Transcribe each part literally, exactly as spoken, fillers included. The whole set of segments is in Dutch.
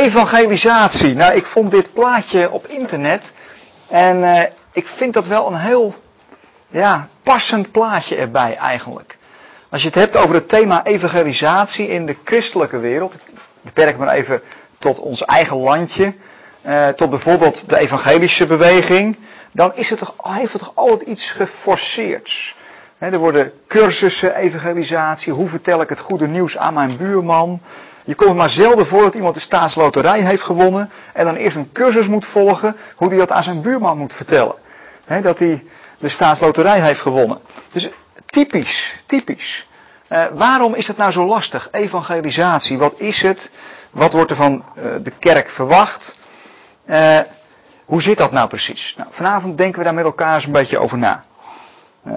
Evangelisatie. Nou, ik vond dit plaatje op internet. En uh, ik vind dat wel een heel ja, passend plaatje erbij eigenlijk. Als je het hebt over het thema evangelisatie in de christelijke wereld. Ik beperk me even tot ons eigen landje. Uh, tot bijvoorbeeld de evangelische beweging. Dan is het toch, heeft het toch altijd iets geforceerds. He, er worden cursussen evangelisatie. Hoe vertel ik het goede nieuws aan mijn buurman? Je komt maar zelden voor dat iemand de staatsloterij heeft gewonnen. En dan eerst een cursus moet volgen. Hoe hij dat aan zijn buurman moet vertellen. He, dat hij de staatsloterij heeft gewonnen. Dus typisch, typisch. Uh, waarom is het nou zo lastig? Evangelisatie, wat is het? Wat wordt er van uh, de kerk verwacht? Uh, hoe zit dat nou precies? Nou, vanavond denken we daar met elkaar eens een beetje over na. Uh,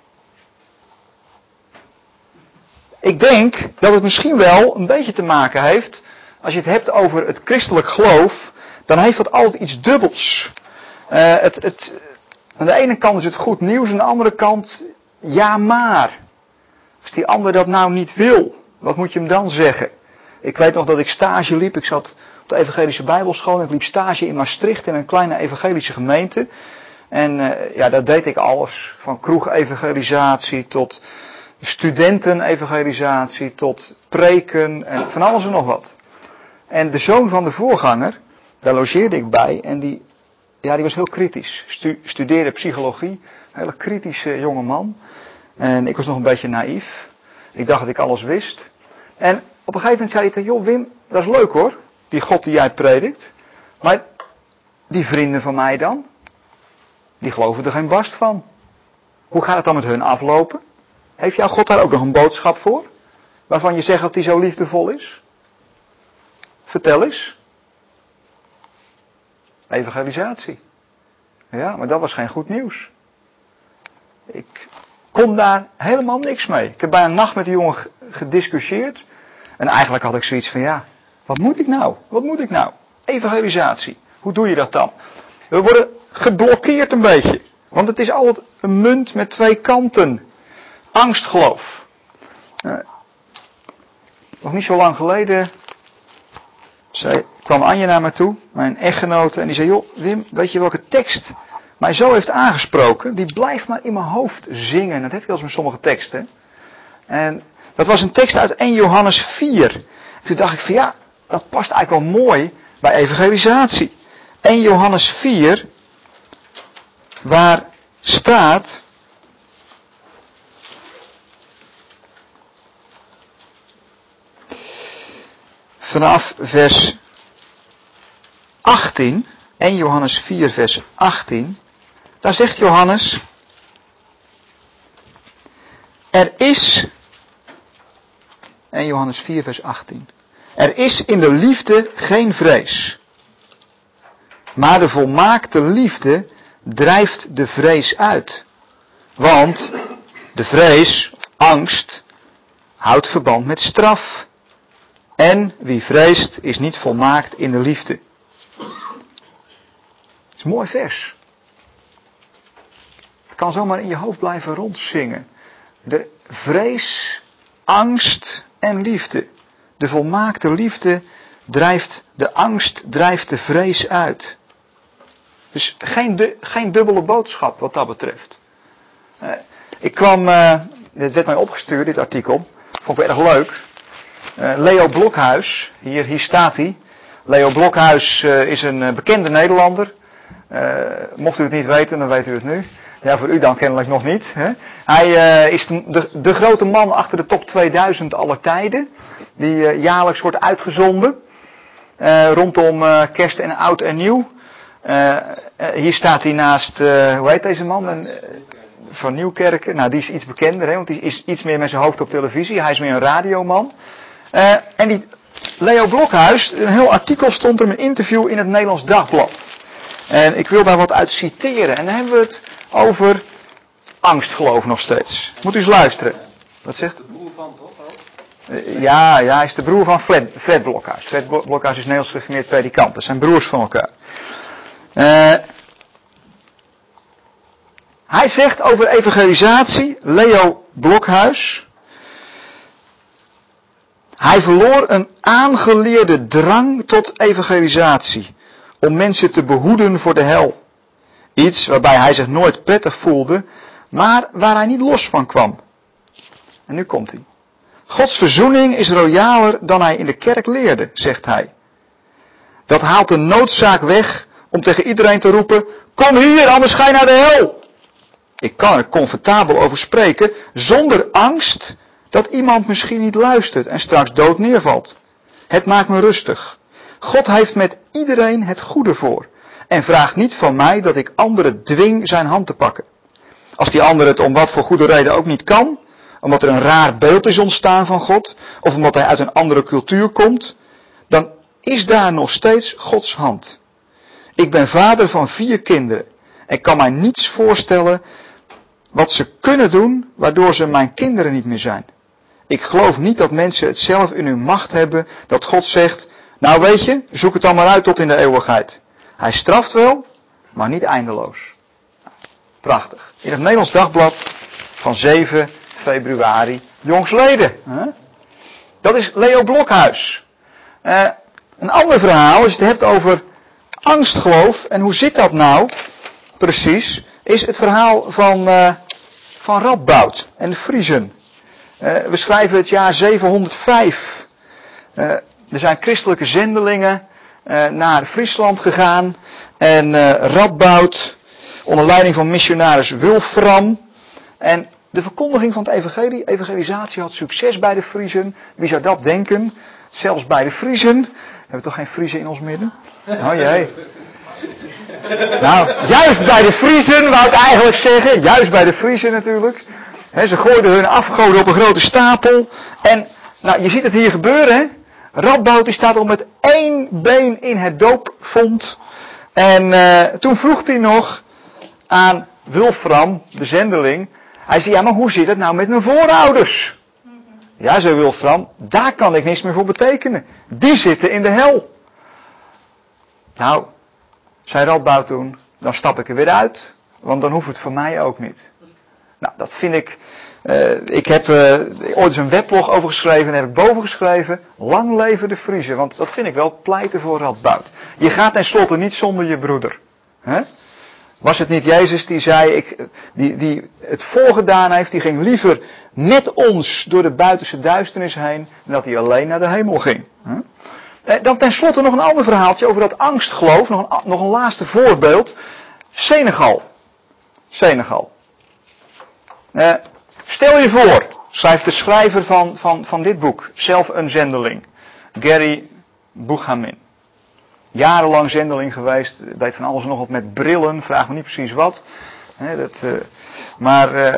ik denk dat het misschien wel een beetje te maken heeft, als je het hebt over het christelijk geloof, dan heeft dat altijd iets dubbels. Uh, het, het, aan de ene kant is het goed nieuws, aan de andere kant, ja maar. Als die ander dat nou niet wil, wat moet je hem dan zeggen? Ik weet nog dat ik stage liep, ik zat op de evangelische bijbelschool en ik liep stage in Maastricht in een kleine evangelische gemeente. En uh, ja, daar deed ik alles, van kroegevangelisatie tot studentenevangelisatie, tot preken en van alles en nog wat. En de zoon van de voorganger, daar logeerde ik bij en die, ja, die was heel kritisch. Stu- studeerde psychologie, een hele kritische jonge man. En ik was nog een beetje naïef. Ik dacht dat ik alles wist. En op een gegeven moment zei hij tegen, joh Wim, dat is leuk hoor, die God die jij predikt. Maar die vrienden van mij dan? Die geloven er geen barst van. Hoe gaat het dan met hun aflopen? Heeft jouw God daar ook nog een boodschap voor? Waarvan je zegt dat die zo liefdevol is? Vertel eens. Evangelisatie. Ja, maar dat was geen goed nieuws. Ik kon daar helemaal niks mee. Ik heb bijna een nacht met die jongen gediscussieerd. En eigenlijk had ik zoiets van, ja, wat moet ik nou? Wat moet ik nou? Evangelisatie. Hoe doe je dat dan? We worden geblokkeerd een beetje. Want het is altijd een munt met twee kanten. Angstgeloof. Uh, nog niet zo lang geleden zei, kwam Anja naar me toe, mijn echtgenote, en die zei, joh Wim, weet je welke tekst mij zo heeft aangesproken? Die blijft maar in mijn hoofd zingen. Dat heb je wel eens met sommige teksten. En dat was een tekst uit eerste Johannes vier. En toen dacht ik van ja, dat past eigenlijk wel mooi bij evangelisatie. eerste Johannes vier, waar staat, vanaf vers achttien, eerste Johannes vier vers achttien, daar zegt Johannes, er is, eerste Johannes vier vers achttien, er is in de liefde geen vrees, maar de volmaakte liefde drijft de vrees uit. Want de vrees, of angst, houdt verband met straf. En wie vreest is niet volmaakt in de liefde. Dat is een mooi vers. Het kan zomaar in je hoofd blijven rondzingen. De vrees, angst en liefde. De volmaakte liefde drijft de angst, drijft de vrees uit. Dus geen, du- geen dubbele boodschap wat dat betreft. Uh, ik kwam, uh, dit werd mij opgestuurd, dit artikel. Vond ik wel erg leuk. Uh, Leo Blokhuis, hier, hier staat hij. Leo Blokhuis uh, is een uh, bekende Nederlander. Uh, mocht u het niet weten, dan weet u het nu. Ja, voor u dan kennelijk nog niet. Hè? Hij uh, is de, de, de grote man achter de top tweeduizend aller tijden. Die uh, jaarlijks wordt uitgezonden. Uh, rondom uh, kerst en oud en nieuw. Uh, uh, hier staat hij naast, uh, hoe heet deze man? Een, uh, van Nieuwkerken. Nou, die is iets bekender, hè, want die is iets meer met zijn hoofd op televisie. Hij is meer een radioman. Uh, en die Leo Blokhuis, een heel artikel stond er, een interview in het Nederlands Dagblad. En ik wil daar wat uit citeren. En dan hebben we het over angstgeloof nog steeds. Moet u eens luisteren. Wat zegt? De broer van toch ook? Uh, ja, ja, hij is de broer van Fred, Fred Blokhuis. Fred Blokhuis is Nederlands gereformeerd predikant. Dat zijn broers van elkaar. Uh, hij zegt over evangelisatie, Leo Blokhuis. Hij verloor een aangeleerde drang tot evangelisatie. Om mensen te behoeden voor de hel. Iets waarbij hij zich nooit prettig voelde, maar waar hij niet los van kwam. En nu komt hij. Gods verzoening is royaler dan hij in de kerk leerde, zegt hij. Dat haalt de noodzaak weg om tegen iedereen te roepen, kom hier, anders ga je naar de hel. Ik kan er comfortabel over spreken, zonder angst dat iemand misschien niet luistert en straks dood neervalt. Het maakt me rustig. God heeft met iedereen het goede voor. En vraagt niet van mij dat ik anderen dwing zijn hand te pakken. Als die ander het om wat voor goede reden ook niet kan, omdat er een raar beeld is ontstaan van God, of omdat hij uit een andere cultuur komt, dan is daar nog steeds Gods hand. Ik ben vader van vier kinderen en kan mij niets voorstellen wat ze kunnen doen waardoor ze mijn kinderen niet meer zijn. Ik geloof niet dat mensen het zelf in hun macht hebben dat God zegt, nou weet je, zoek het dan maar uit tot in de eeuwigheid. Hij straft wel, maar niet eindeloos. Prachtig. In het Nederlands Dagblad van zeven februari, jongsleden. Dat is Leo Blokhuis. Uh, een ander verhaal, als je het hebt over angstgeloof, en hoe zit dat nou precies, is het verhaal van, uh, van Radboud en de Friezen. Uh, we schrijven het jaar zevenhonderdvijf. Uh, er zijn christelijke zendelingen uh, naar Friesland gegaan. En uh, Radboud, onder leiding van missionaris Wulfram. En de verkondiging van het evangelie, evangelisatie had succes bij de Friezen. Wie zou dat denken? Zelfs bij de Friezen. We hebben toch geen Friezen in ons midden? Oh jee. Nou, juist bij de Friezen, wou ik eigenlijk zeggen. Juist bij de Friezen natuurlijk. He, ze gooiden hun afgoden op een grote stapel. En nou, je ziet het hier gebeuren. Hè? Radboud die staat al met één been in het doopvont. En uh, toen vroeg hij nog aan Wulfram, de zendeling. Hij zei, ja maar hoe zit het nou met mijn voorouders? Ja, zei Wulfram, daar kan ik niks meer voor betekenen. Die zitten in de hel. Nou, zei Radboud toen, dan stap ik er weer uit. Want dan hoeft het voor mij ook niet. Nou, dat vind ik... Uh, ik heb uh, ooit eens een weblog over geschreven en heb ik boven geschreven, lang leven de Friezen. Want dat vind ik wel pleiten voor Radboud. Je gaat tenslotte niet zonder je broeder. Hè? Was het niet Jezus die zei, ik, die, die het voorgedaan heeft, die ging liever met ons door de buitenste duisternis heen, dan dat hij alleen naar de hemel ging. Hè? Dan tenslotte nog een ander verhaaltje over dat angstgeloof, nog een, nog een laatste voorbeeld. Senegal. Senegal. Uh, Stel je voor, schrijft de schrijver van, van, van dit boek, zelf een zendeling, Gary Buchamin. Jarenlang zendeling geweest, deed van alles en nog wat met brillen, vraag me niet precies wat. He, dat, uh, maar, uh,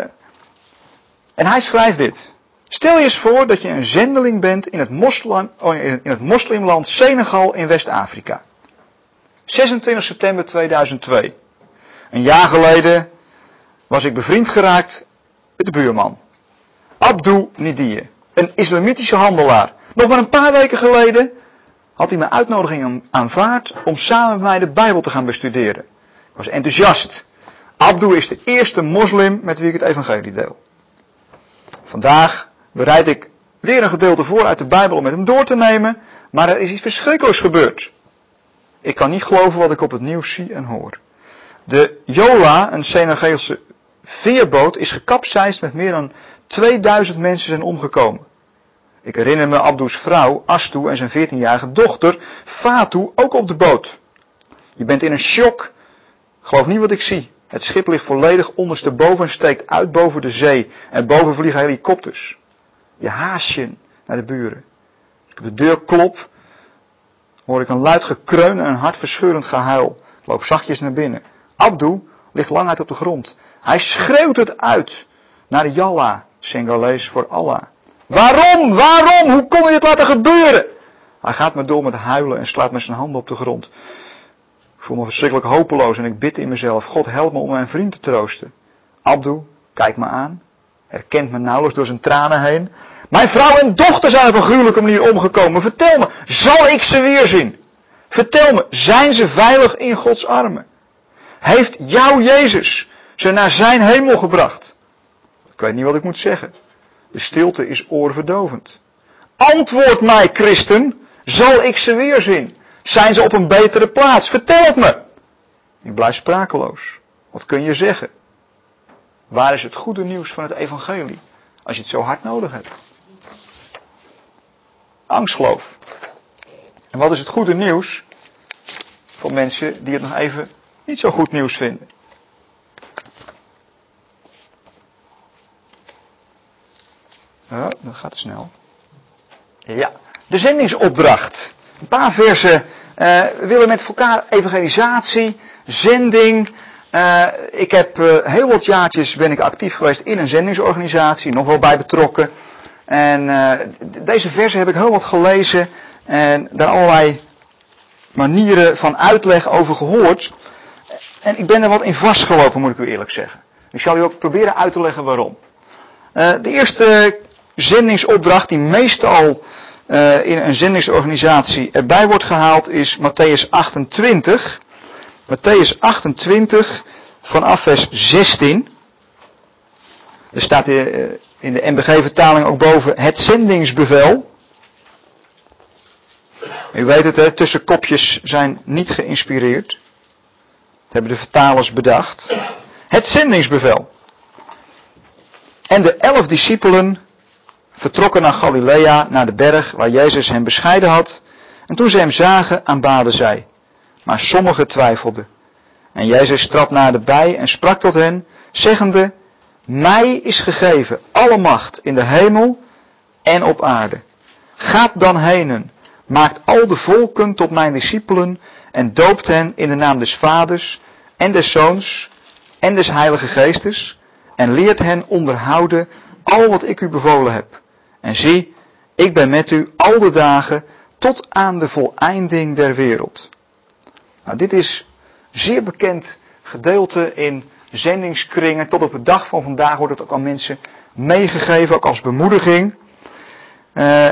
en hij schrijft dit. Stel je eens voor dat je een zendeling bent in het, moslim, in het moslimland Senegal in West-Afrika. zesentwintig september tweeduizend twee. Een jaar geleden was ik bevriend geraakt met de buurman. Abdou Nidiye, een islamitische handelaar. Nog maar een paar weken geleden had hij mijn uitnodiging aanvaard om samen met mij de Bijbel te gaan bestuderen. Ik was enthousiast. Abdou is de eerste moslim met wie ik het evangelie deel. Vandaag bereid ik weer een gedeelte voor uit de Bijbel om met hem door te nemen, maar er is iets verschrikkelijks gebeurd. Ik kan niet geloven wat ik op het nieuws zie en hoor. De Jola, een Senegaalse veerboot, is gekapseist met meer dan tweeduizend mensen zijn omgekomen. Ik herinner me Abdou's vrouw, Astou, en zijn veertienjarige dochter, Fatou, ook op de boot. Je bent in een shock. Geloof niet wat ik zie. Het schip ligt volledig ondersteboven en steekt uit boven de zee. En boven vliegen helikopters. Je haast je naar de buren. Als ik op de deur klop, hoor ik een luid gekreun en een hartverscheurend gehuil. Ik loop zachtjes naar binnen. Abdou ligt lang uit op de grond. Hij schreeuwt het uit naar de Yalla, Sengalees voor Allah. Waarom? Waarom? Hoe kon je dit laten gebeuren? Hij gaat me door met huilen en slaat met zijn handen op de grond. Ik voel me verschrikkelijk hopeloos en ik bid in mezelf. God, help me om mijn vriend te troosten. Abdou kijkt me aan, herkent me nauwelijks door zijn tranen heen. Mijn vrouw en dochter zijn op een gruwelijke manier omgekomen. Vertel me, zal ik ze weerzien? Vertel me, zijn ze veilig in Gods armen? Heeft jouw Jezus ze naar zijn hemel gebracht? Ik weet niet wat ik moet zeggen. De stilte is oorverdovend. Antwoord mij, christen, zal ik ze weerzien? Zijn ze op een betere plaats? Vertel het me. Ik blijf sprakeloos. Wat kun je zeggen? Waar is het goede nieuws van het evangelie? Als je het zo hard nodig hebt. Angstgeloof. En wat is het goede nieuws voor mensen die het nog even niet zo goed nieuws vinden? Ja, dat gaat te snel. Ja, de zendingsopdracht. Een paar versen. Uh, we willen met elkaar evangelisatie, zending. Uh, ik heb uh, heel wat jaartjes ben ik actief geweest in een zendingsorganisatie, nog wel bij betrokken. En uh, deze versen heb ik heel wat gelezen en daar allerlei manieren van uitleg over gehoord. En ik ben er wat in vastgelopen, moet ik u eerlijk zeggen. Ik zal u ook proberen uit te leggen waarom. Uh, de eerste zendingsopdracht die meestal uh, in een zendingsorganisatie erbij wordt gehaald is Matthäus achtentwintig. Matthäus achtentwintig vanaf vers zestien. Er staat in de M B G-vertaling ook boven het zendingsbevel. U weet het, hè, tussenkopjes zijn niet geïnspireerd. Dat hebben de vertalers bedacht. Het zendingsbevel. En de elf discipelen vertrokken naar Galilea, naar de berg waar Jezus hen bescheiden had. En toen ze hem zagen, aanbaden zij. Maar sommigen twijfelden. En Jezus trad naderbij en sprak tot hen, zeggende, mij is gegeven alle macht in de hemel en op aarde. Gaat dan henen, maakt al de volken tot mijn discipelen en doopt hen in de naam des Vaders en des Zoons en des Heilige Geestes en leert hen onderhouden al wat ik u bevolen heb. En zie, ik ben met u al de dagen tot aan de voleinding der wereld. Nou, dit is zeer bekend gedeelte in zendingskringen. Tot op de dag van vandaag wordt het ook aan mensen meegegeven, ook als bemoediging. Uh,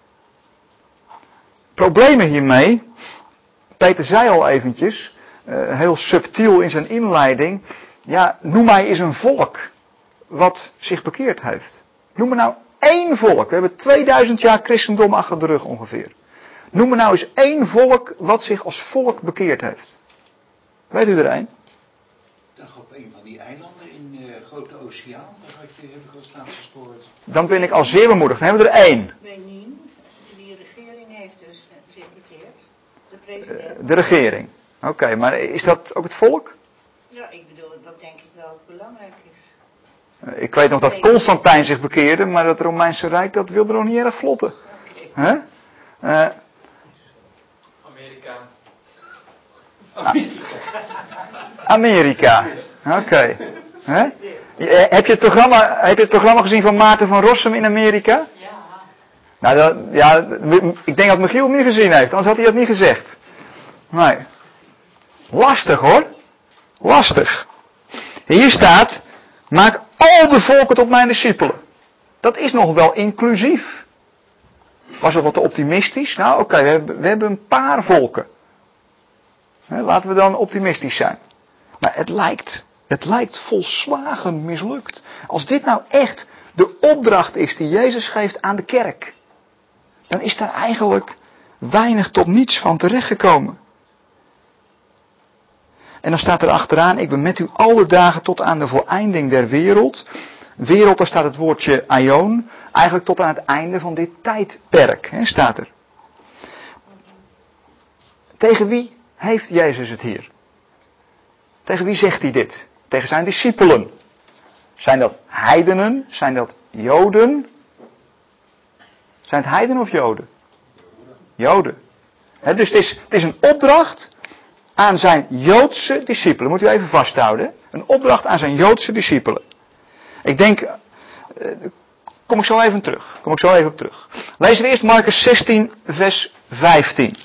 problemen hiermee, Peter zei al eventjes, uh, heel subtiel in zijn inleiding, ja, noem mij eens een volk wat zich bekeerd heeft. Noem me nou één volk. We hebben tweeduizend jaar christendom achter de rug ongeveer. Noem me nou eens één volk wat zich als volk bekeerd heeft. Weet u er één? Dan op een van die eilanden in de uh, Grote Oceaan, daar heb ik al eens laatst gespoord. Dan ben ik al zeer bemoedigd. Dan hebben we er één. Benin, die regering heeft dus zich bekeerd. De president. Uh, de regering. Oké, okay, maar is dat ook het volk? Ja, ik bedoel, dat denk ik wel belangrijk is. Uh, ik weet nog dat Constantijn zich bekeerde, maar dat Romeinse Rijk, dat wilde nog niet erg vlotten. Okay. Huh? Uh, Amerika. Amerika. Amerika. Oké. Okay. Huh? Heb je het programma, heb je het programma gezien van Maarten van Rossum in Amerika? Ja. Nou, dat, ja, ik denk dat Michiel het niet gezien heeft, anders had hij dat niet gezegd. Nee. Lastig hoor. Lastig. Hier staat, maak al de volken tot mijn discipelen. Dat is nog wel inclusief. Was dat wat te optimistisch? Nou, oké, okay, we, hebben, we hebben een paar volken. He, laten we dan optimistisch zijn. Maar het lijkt, het lijkt volslagen mislukt. Als dit nou echt de opdracht is die Jezus geeft aan de kerk, dan is daar eigenlijk weinig tot niets van terechtgekomen. En dan staat er achteraan, ik ben met u alle dagen tot aan de voleinding der wereld. Wereld, daar staat het woordje aion. Eigenlijk tot aan het einde van dit tijdperk, hè, staat er. Tegen wie heeft Jezus het hier? Tegen wie zegt hij dit? Tegen zijn discipelen. Zijn dat heidenen? Zijn dat Joden? Zijn het heidenen of Joden? Joden. He, dus het is, het is een opdracht aan zijn Joodse discipelen. Moet u even vasthouden. Een opdracht aan zijn Joodse discipelen. Ik denk, uh, kom ik zo even terug. Kom ik zo even op terug. Lees er eerst Marcus zestien, vers vijftien.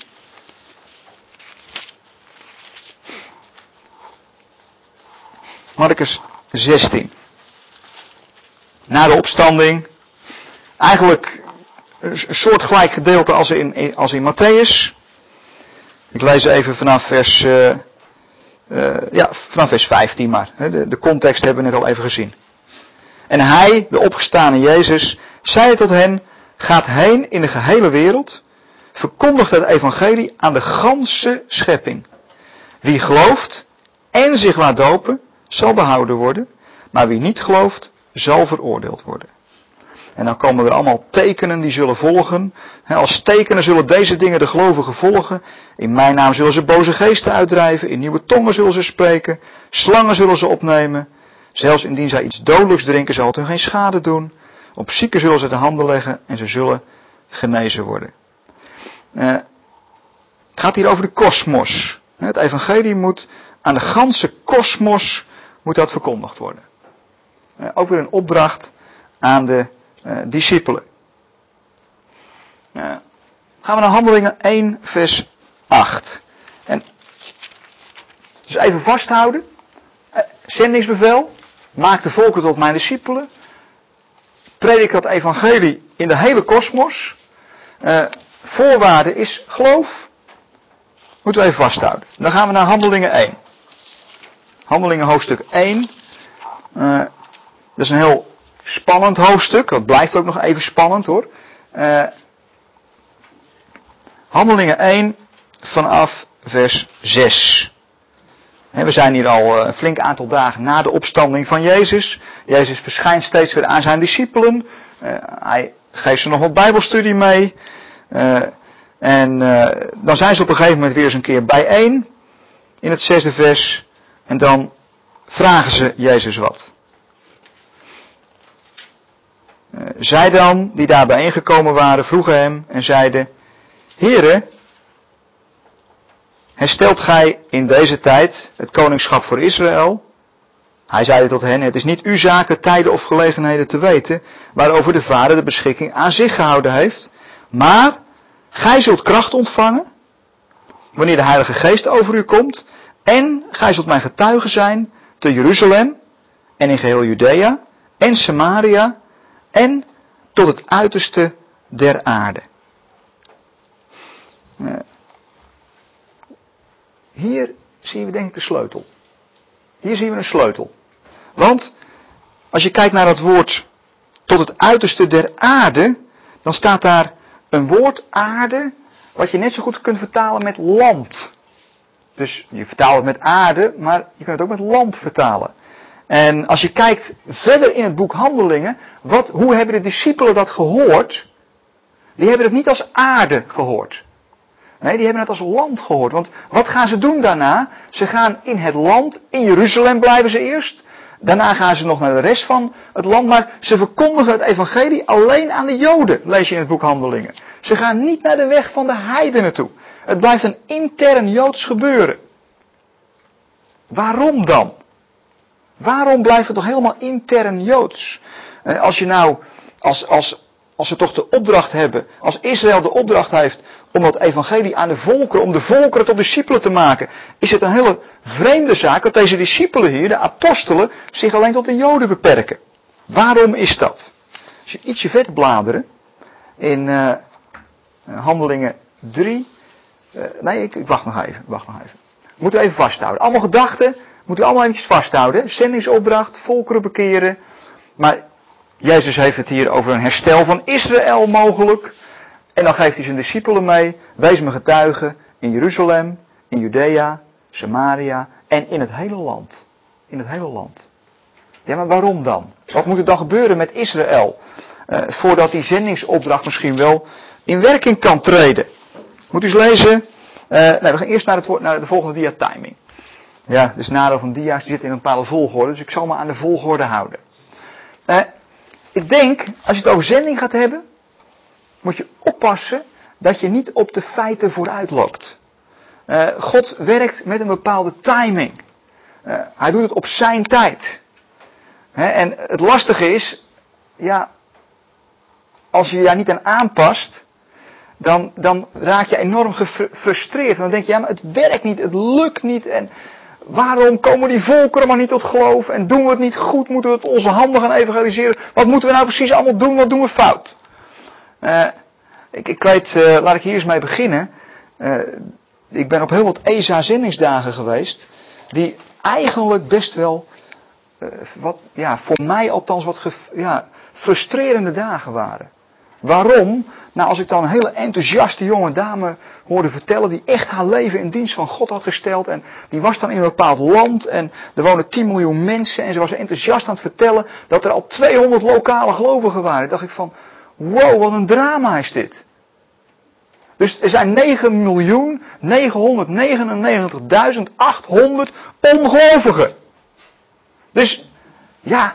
Marcus zestien. Na de opstanding. Eigenlijk een soortgelijk gedeelte als in, als in Matthäus. Ik lees even vanaf vers, uh, uh, ja, vanaf vers vijftien maar. De, de context hebben we net al even gezien. En hij, de opgestane Jezus, zei tot hen, Gaat heen in de gehele wereld. Verkondigt het evangelie aan de ganse schepping. Wie gelooft en zich laat dopen, zal behouden worden. Maar wie niet gelooft, zal veroordeeld worden. En dan komen er allemaal tekenen die zullen volgen. Als tekenen zullen deze dingen de gelovigen volgen. In mijn naam zullen ze boze geesten uitdrijven. In nieuwe tongen zullen ze spreken. Slangen zullen ze opnemen. Zelfs indien zij iets dodelijks drinken, zal het hun geen schade doen. Op zieken zullen ze de handen leggen en ze zullen genezen worden. Uh, het gaat hier over de kosmos. Het evangelie moet aan de ganse kosmos moet dat verkondigd worden. Uh, ook weer een opdracht aan de uh, discipelen. Uh, gaan we naar Handelingen één vers acht. En dus even vasthouden. Uh, zendingsbevel. Maak de volken tot mijn discipelen. Predik het evangelie in de hele kosmos. Uh, voorwaarde is geloof. Moeten we even vasthouden. Dan gaan we naar Handelingen één. Handelingen hoofdstuk één. Uh, dat is een heel spannend hoofdstuk. Dat blijft ook nog even spannend hoor. Uh, Handelingen één vanaf vers zes. He, we zijn hier al een flink aantal dagen na de opstanding van Jezus. Jezus verschijnt steeds weer aan zijn discipelen. Uh, hij geeft ze nog wat bijbelstudie mee. Uh, en uh, dan zijn ze op een gegeven moment weer eens een keer bijeen. In het zesde vers. En dan vragen ze Jezus wat. Uh, zij dan, die daar bijeengekomen waren, vroegen hem en zeiden: Heere, herstelt gij in deze tijd het koningschap voor Israël? Hij zeide tot hen: Het is niet uw zaken, tijden of gelegenheden te weten, waarover de Vader de beschikking aan zich gehouden heeft. Maar gij zult kracht ontvangen, wanneer de Heilige Geest over u komt. En gij zult mijn getuige zijn te Jeruzalem en in geheel Judea en Samaria en tot het uiterste der aarde. Hier zien we denk ik de sleutel. Hier zien we een sleutel. Want als je kijkt naar het woord tot het uiterste der aarde, dan staat daar een woord aarde, wat je net zo goed kunt vertalen met land. Dus je vertaalt het met aarde, maar je kunt het ook met land vertalen. En als je kijkt verder in het boek Handelingen, wat, hoe hebben de discipelen dat gehoord? Die hebben het niet als aarde gehoord. Nee, die hebben het als land gehoord. Want wat gaan ze doen daarna? Ze gaan in het land, in Jeruzalem blijven ze eerst. Daarna gaan ze nog naar de rest van het land. Maar ze verkondigen het evangelie alleen aan de Joden, lees je in het boek Handelingen. Ze gaan niet naar de weg van de heidenen toe. Het blijft een intern Joods gebeuren. Waarom dan? Waarom blijft het toch helemaal intern Joods? Als je nou, als, als, als ze toch de opdracht hebben, als Israël de opdracht heeft om dat evangelie aan de volkeren, om de volkeren tot discipelen te maken, is het een hele vreemde zaak dat deze discipelen hier, de apostelen, zich alleen tot de Joden beperken. Waarom is dat? Als je ietsje verder bladeren, in uh, Handelingen drie, uh, nee, ik, ik wacht nog even, wacht nog even. Moeten we even vasthouden. Allemaal gedachten, moeten we allemaal eventjes vasthouden. Zendingsopdracht, volkeren bekeren. Maar Jezus heeft het hier over een herstel van Israël mogelijk. En dan geeft hij zijn discipelen mee. Wees me getuigen in Jeruzalem, in Judea, Samaria en in het hele land. In het hele land. Ja, maar waarom dan? Wat moet er dan gebeuren met Israël? Uh, voordat die zendingsopdracht misschien wel in werking kan treden. Moet u eens lezen. Uh, nee, we gaan eerst naar, het, naar de volgende dia timing. Ja, het is nadeel van dia's, die zitten in een bepaalde volgorde. Dus ik zal me aan de volgorde houden. Uh, ik denk, als je het over zending gaat hebben, moet je oppassen dat je niet op de feiten vooruit loopt. Uh, God werkt met een bepaalde timing. Uh, hij doet het op zijn tijd. He, en het lastige is, ja, als je je daar niet aan aanpast, dan, dan raak je enorm gefrustreerd. Dan denk je, ja, maar het werkt niet, het lukt niet. En waarom komen die volkeren maar niet tot geloof? En doen we het niet goed? Moeten we het onze handen gaan evangeliseren? Wat moeten we nou precies allemaal doen? Wat doen we fout? Uh, ik, ik weet, uh, laat ik hier eens mee beginnen. Uh, ik ben op heel wat E S A-zendingsdagen geweest, die eigenlijk best wel, uh, wat, ja, voor mij althans wat ge, ja, frustrerende dagen waren. Waarom? Nou, als ik dan een hele enthousiaste jonge dame hoorde vertellen die echt haar leven in dienst van God had gesteld en die was dan in een bepaald land en er wonen tien miljoen mensen en ze was enthousiast aan het vertellen dat er al tweehonderd lokale gelovigen waren. Dan dacht ik van, wow, wat een drama is dit. Dus er zijn negen miljoen negenhonderdnegenennegentigduizend achthonderd ongelovigen. Dus, ja,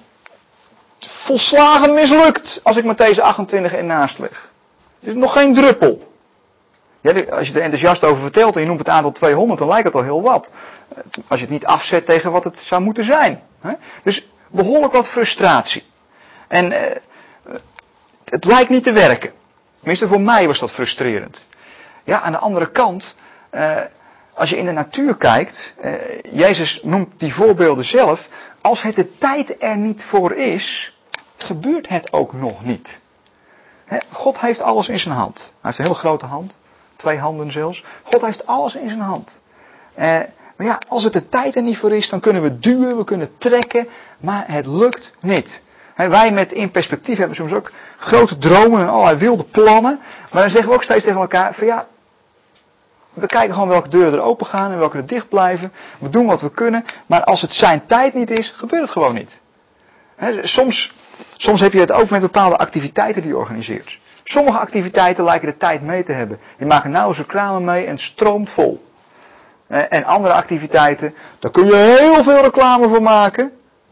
volslagen mislukt als ik Mattheüs achtentwintig ernaast leg. Er is nog geen druppel. Ja, als je er enthousiast over vertelt en je noemt het aantal tweehonderd, dan lijkt het al heel wat. Als je het niet afzet tegen wat het zou moeten zijn. Dus behoorlijk wat frustratie. En eh, het lijkt niet te werken. Tenminste, voor mij was dat frustrerend. Ja, aan de andere kant, eh, als je in de natuur kijkt, eh, Jezus noemt die voorbeelden zelf, als het de tijd er niet voor is, gebeurt het ook nog niet. He, God heeft alles in zijn hand. Hij heeft een hele grote hand, twee handen zelfs. God heeft alles in zijn hand. Eh, maar ja, als het de tijd er niet voor is, dan kunnen we duwen, we kunnen trekken, maar het lukt niet. He, wij met in perspectief hebben soms ook grote dromen en allerlei wilde plannen, maar dan zeggen we ook steeds tegen elkaar van ja, we kijken gewoon welke deuren er open gaan en welke er dicht blijven. We doen wat we kunnen, maar als het zijn tijd niet is, gebeurt het gewoon niet. He, soms, soms heb je het ook met bepaalde activiteiten die je organiseert. Sommige activiteiten lijken de tijd mee te hebben. Je maakt nauwelijks reclame mee en het stroomt vol. En andere activiteiten, daar kun je heel veel reclame voor maken.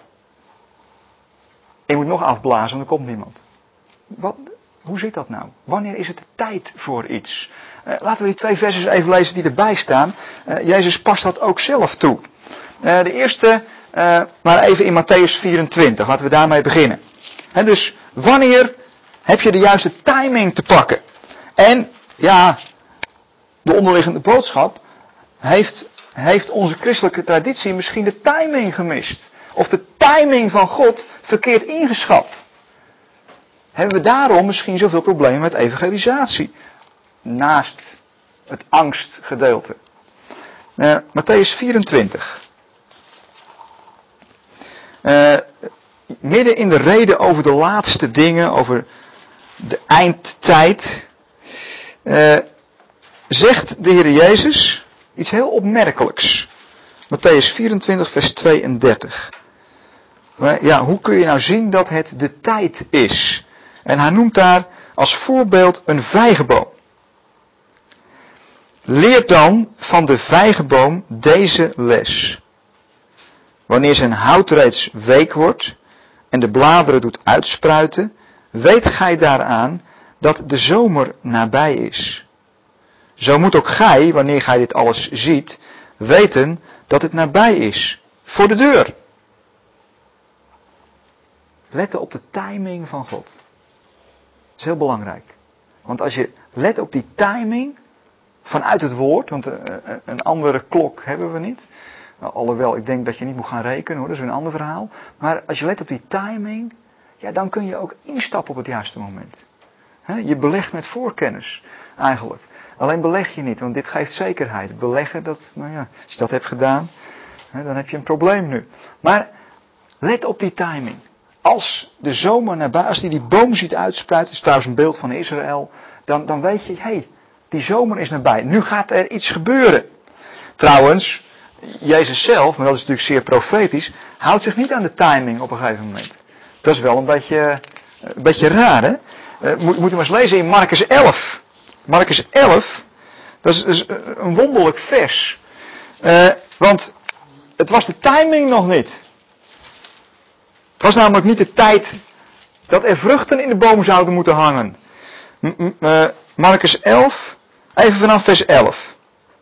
En je moet nog afblazen, want er komt niemand. Wat, hoe zit dat nou? Wanneer is het de tijd voor iets? Uh, laten we die twee versies even lezen die erbij staan. Uh, Jezus past dat ook zelf toe. Uh, de eerste, uh, maar even in Mattheüs vierentwintig. Laten we daarmee beginnen. He, dus wanneer heb je de juiste timing te pakken? En ja, de onderliggende boodschap heeft, heeft onze christelijke traditie misschien de timing gemist. Of de timing van God verkeerd ingeschat. Hebben we daarom misschien zoveel problemen met evangelisatie? Naast het angstgedeelte. Uh, Mattheüs vierentwintig. Uh, midden in de reden over de laatste dingen, over de eindtijd, uh, zegt de Heer Jezus iets heel opmerkelijks. Mattheüs vierentwintig vers tweeëndertig. Maar ja, hoe kun je nou zien dat het de tijd is? En hij noemt daar als voorbeeld een vijgenboom. Leer dan van de vijgenboom deze les. Wanneer zijn hout reeds week wordt en de bladeren doet uitspruiten, weet gij daaraan dat de zomer nabij is. Zo moet ook gij, wanneer gij dit alles ziet, weten dat het nabij is, voor de deur. Letten op de timing van God. Dat is heel belangrijk. Want als je let op die timing vanuit het woord, want een andere klok hebben we niet. Alhoewel, ik denk dat je niet moet gaan rekenen hoor, dat is een ander verhaal. Maar als je let op die timing, ja, dan kun je ook instappen op het juiste moment. He, je belegt met voorkennis, eigenlijk. Alleen beleg je niet, want dit geeft zekerheid. Beleggen, dat, nou ja, als je dat hebt gedaan, he, dan heb je een probleem nu. Maar let op die timing. Als de zomer nabij, als je die boom ziet uitspruiten, dat is trouwens een beeld van Israël, dan, dan weet je, hé, hey, die zomer is nabij. Nu gaat er iets gebeuren. Trouwens, Jezus zelf, maar dat is natuurlijk zeer profetisch, houdt zich niet aan de timing op een gegeven moment. Dat is wel een beetje, een beetje raar, hè? Uh, moet, moet u maar eens lezen in Marcus elf. Marcus elf, dat is, dat is een wonderlijk vers. Uh, want het was de timing nog niet. Het was namelijk niet de tijd dat er vruchten in de boom zouden moeten hangen. M- uh, Marcus elf, even vanaf vers elf.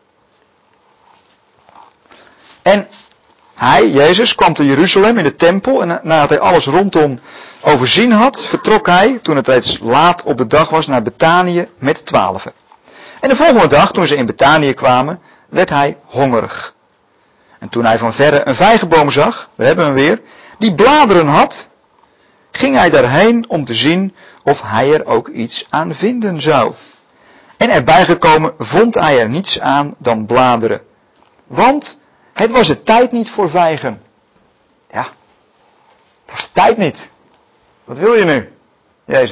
En hij, Jezus, kwam te Jeruzalem in de tempel en nadat hij alles rondom overzien had, vertrok hij, toen het reeds laat op de dag was, naar Betanië met de twaalfen. En de volgende dag, toen ze in Betanië kwamen, werd hij hongerig. En toen hij van verre een vijgenboom zag, we hebben hem weer, die bladeren had, ging hij daarheen om te zien of hij er ook iets aan vinden zou. En erbij gekomen vond hij er niets aan dan bladeren. Want het was de tijd niet voor vijgen. Ja, het was de tijd niet. Wat wil je nu, Jezus?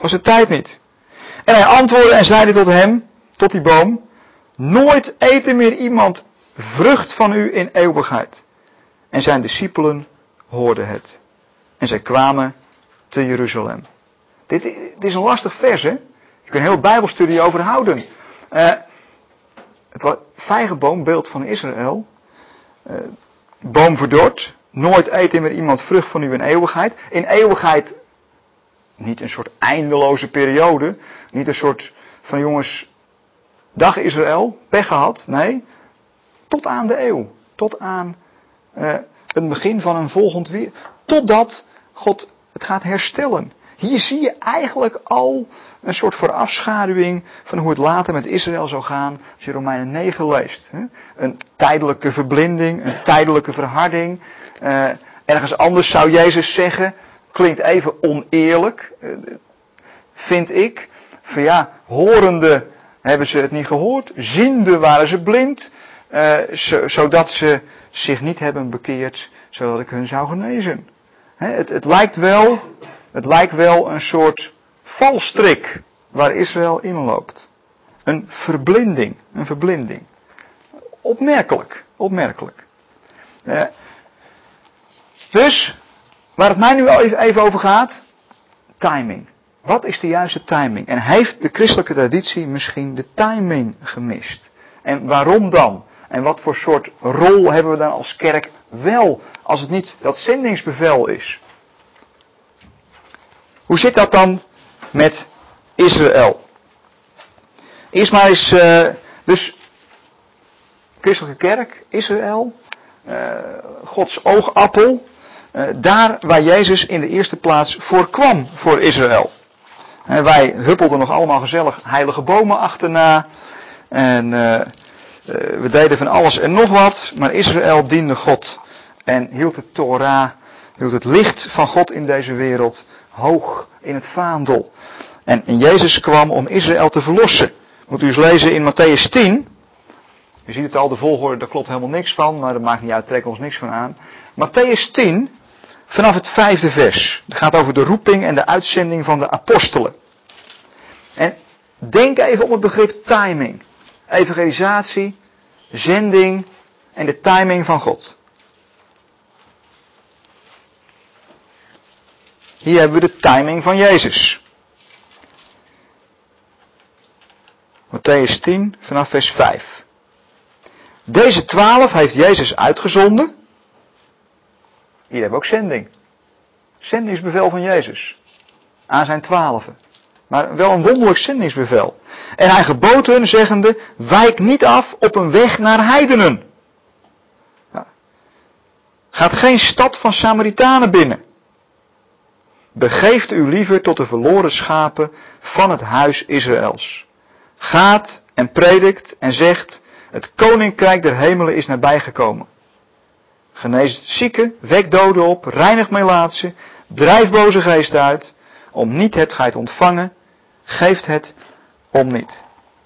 Was de tijd niet. En hij antwoordde en zeide tot hem, tot die boom, nooit eten meer iemand vrucht van u in eeuwigheid. En zijn discipelen hoorden het. En zij kwamen te Jeruzalem. Dit, dit is een lastig vers, hè? Je kunt een hele Bijbelstudie over houden. Uh, het vijgenboom, beeld van Israël. Uh, boom verdord. Nooit eten meer iemand vrucht van u in eeuwigheid. In eeuwigheid niet een soort eindeloze periode. Niet een soort van jongens, dag Israël, pech gehad. Nee, tot aan de eeuw. Tot aan uh, het begin van een volgend weer. Totdat God het gaat herstellen. Hier zie je eigenlijk al een soort voorafschaduwing van hoe het later met Israël zou gaan als je Romeinen negen leest. Een tijdelijke verblinding, een tijdelijke verharding. Uh, ergens anders zou Jezus zeggen, klinkt even oneerlijk, uh, vind ik. Van ja, horende hebben ze het niet gehoord, ziende waren ze blind, uh, zo, zodat ze zich niet hebben bekeerd, zodat ik hun zou genezen. He, het, het lijkt wel... Het lijkt wel een soort valstrik waar Israël in loopt. Een verblinding, een verblinding. Opmerkelijk, opmerkelijk. Uh, dus, waar het mij nu even over gaat, timing. Wat is de juiste timing? En heeft de christelijke traditie misschien de timing gemist? En waarom dan? En wat voor soort rol hebben we dan als kerk wel, als het niet dat zendingsbevel is? Hoe zit dat dan met Israël? Eerst maar eens, uh, dus, christelijke kerk, Israël, uh, Gods oogappel, uh, daar waar Jezus in de eerste plaats voor kwam voor Israël. Uh, wij huppelden nog allemaal gezellig heilige bomen achterna en uh, uh, we deden van alles en nog wat, maar Israël diende God en hield het Torah, hield het licht van God in deze wereld hoog in het vaandel. En, en Jezus kwam om Israël te verlossen. Moet u eens lezen in Matthäus tien. Je ziet het al, de volgorde, daar klopt helemaal niks van, maar dat maakt niet uit, trekken ons niks van aan. Matthäus tien, vanaf het vijfde vers. Het gaat over de roeping en de uitzending van de apostelen. En denk even op het begrip timing. Evangelisatie, zending en de timing van God. Hier hebben we de timing van Jezus. Matthäus tien, vanaf vers vijf. Deze twaalf heeft Jezus uitgezonden. Hier hebben we ook zending. Zendingsbevel van Jezus. Aan zijn twaalfen. Maar wel een wonderlijk zendingsbevel. En hij gebood hun, zeggende, wijk niet af op een weg naar heidenen. Ja. Gaat geen stad van Samaritanen binnen. Begeeft u liever tot de verloren schapen van het huis Israëls. Gaat en predikt en zegt, het koninkrijk der hemelen is nabijgekomen. Geneest zieken, wekt doden op, reinigt melaatsen, drijft boze geest uit. Om niet hebt gij het ontvangen, geeft het om niet.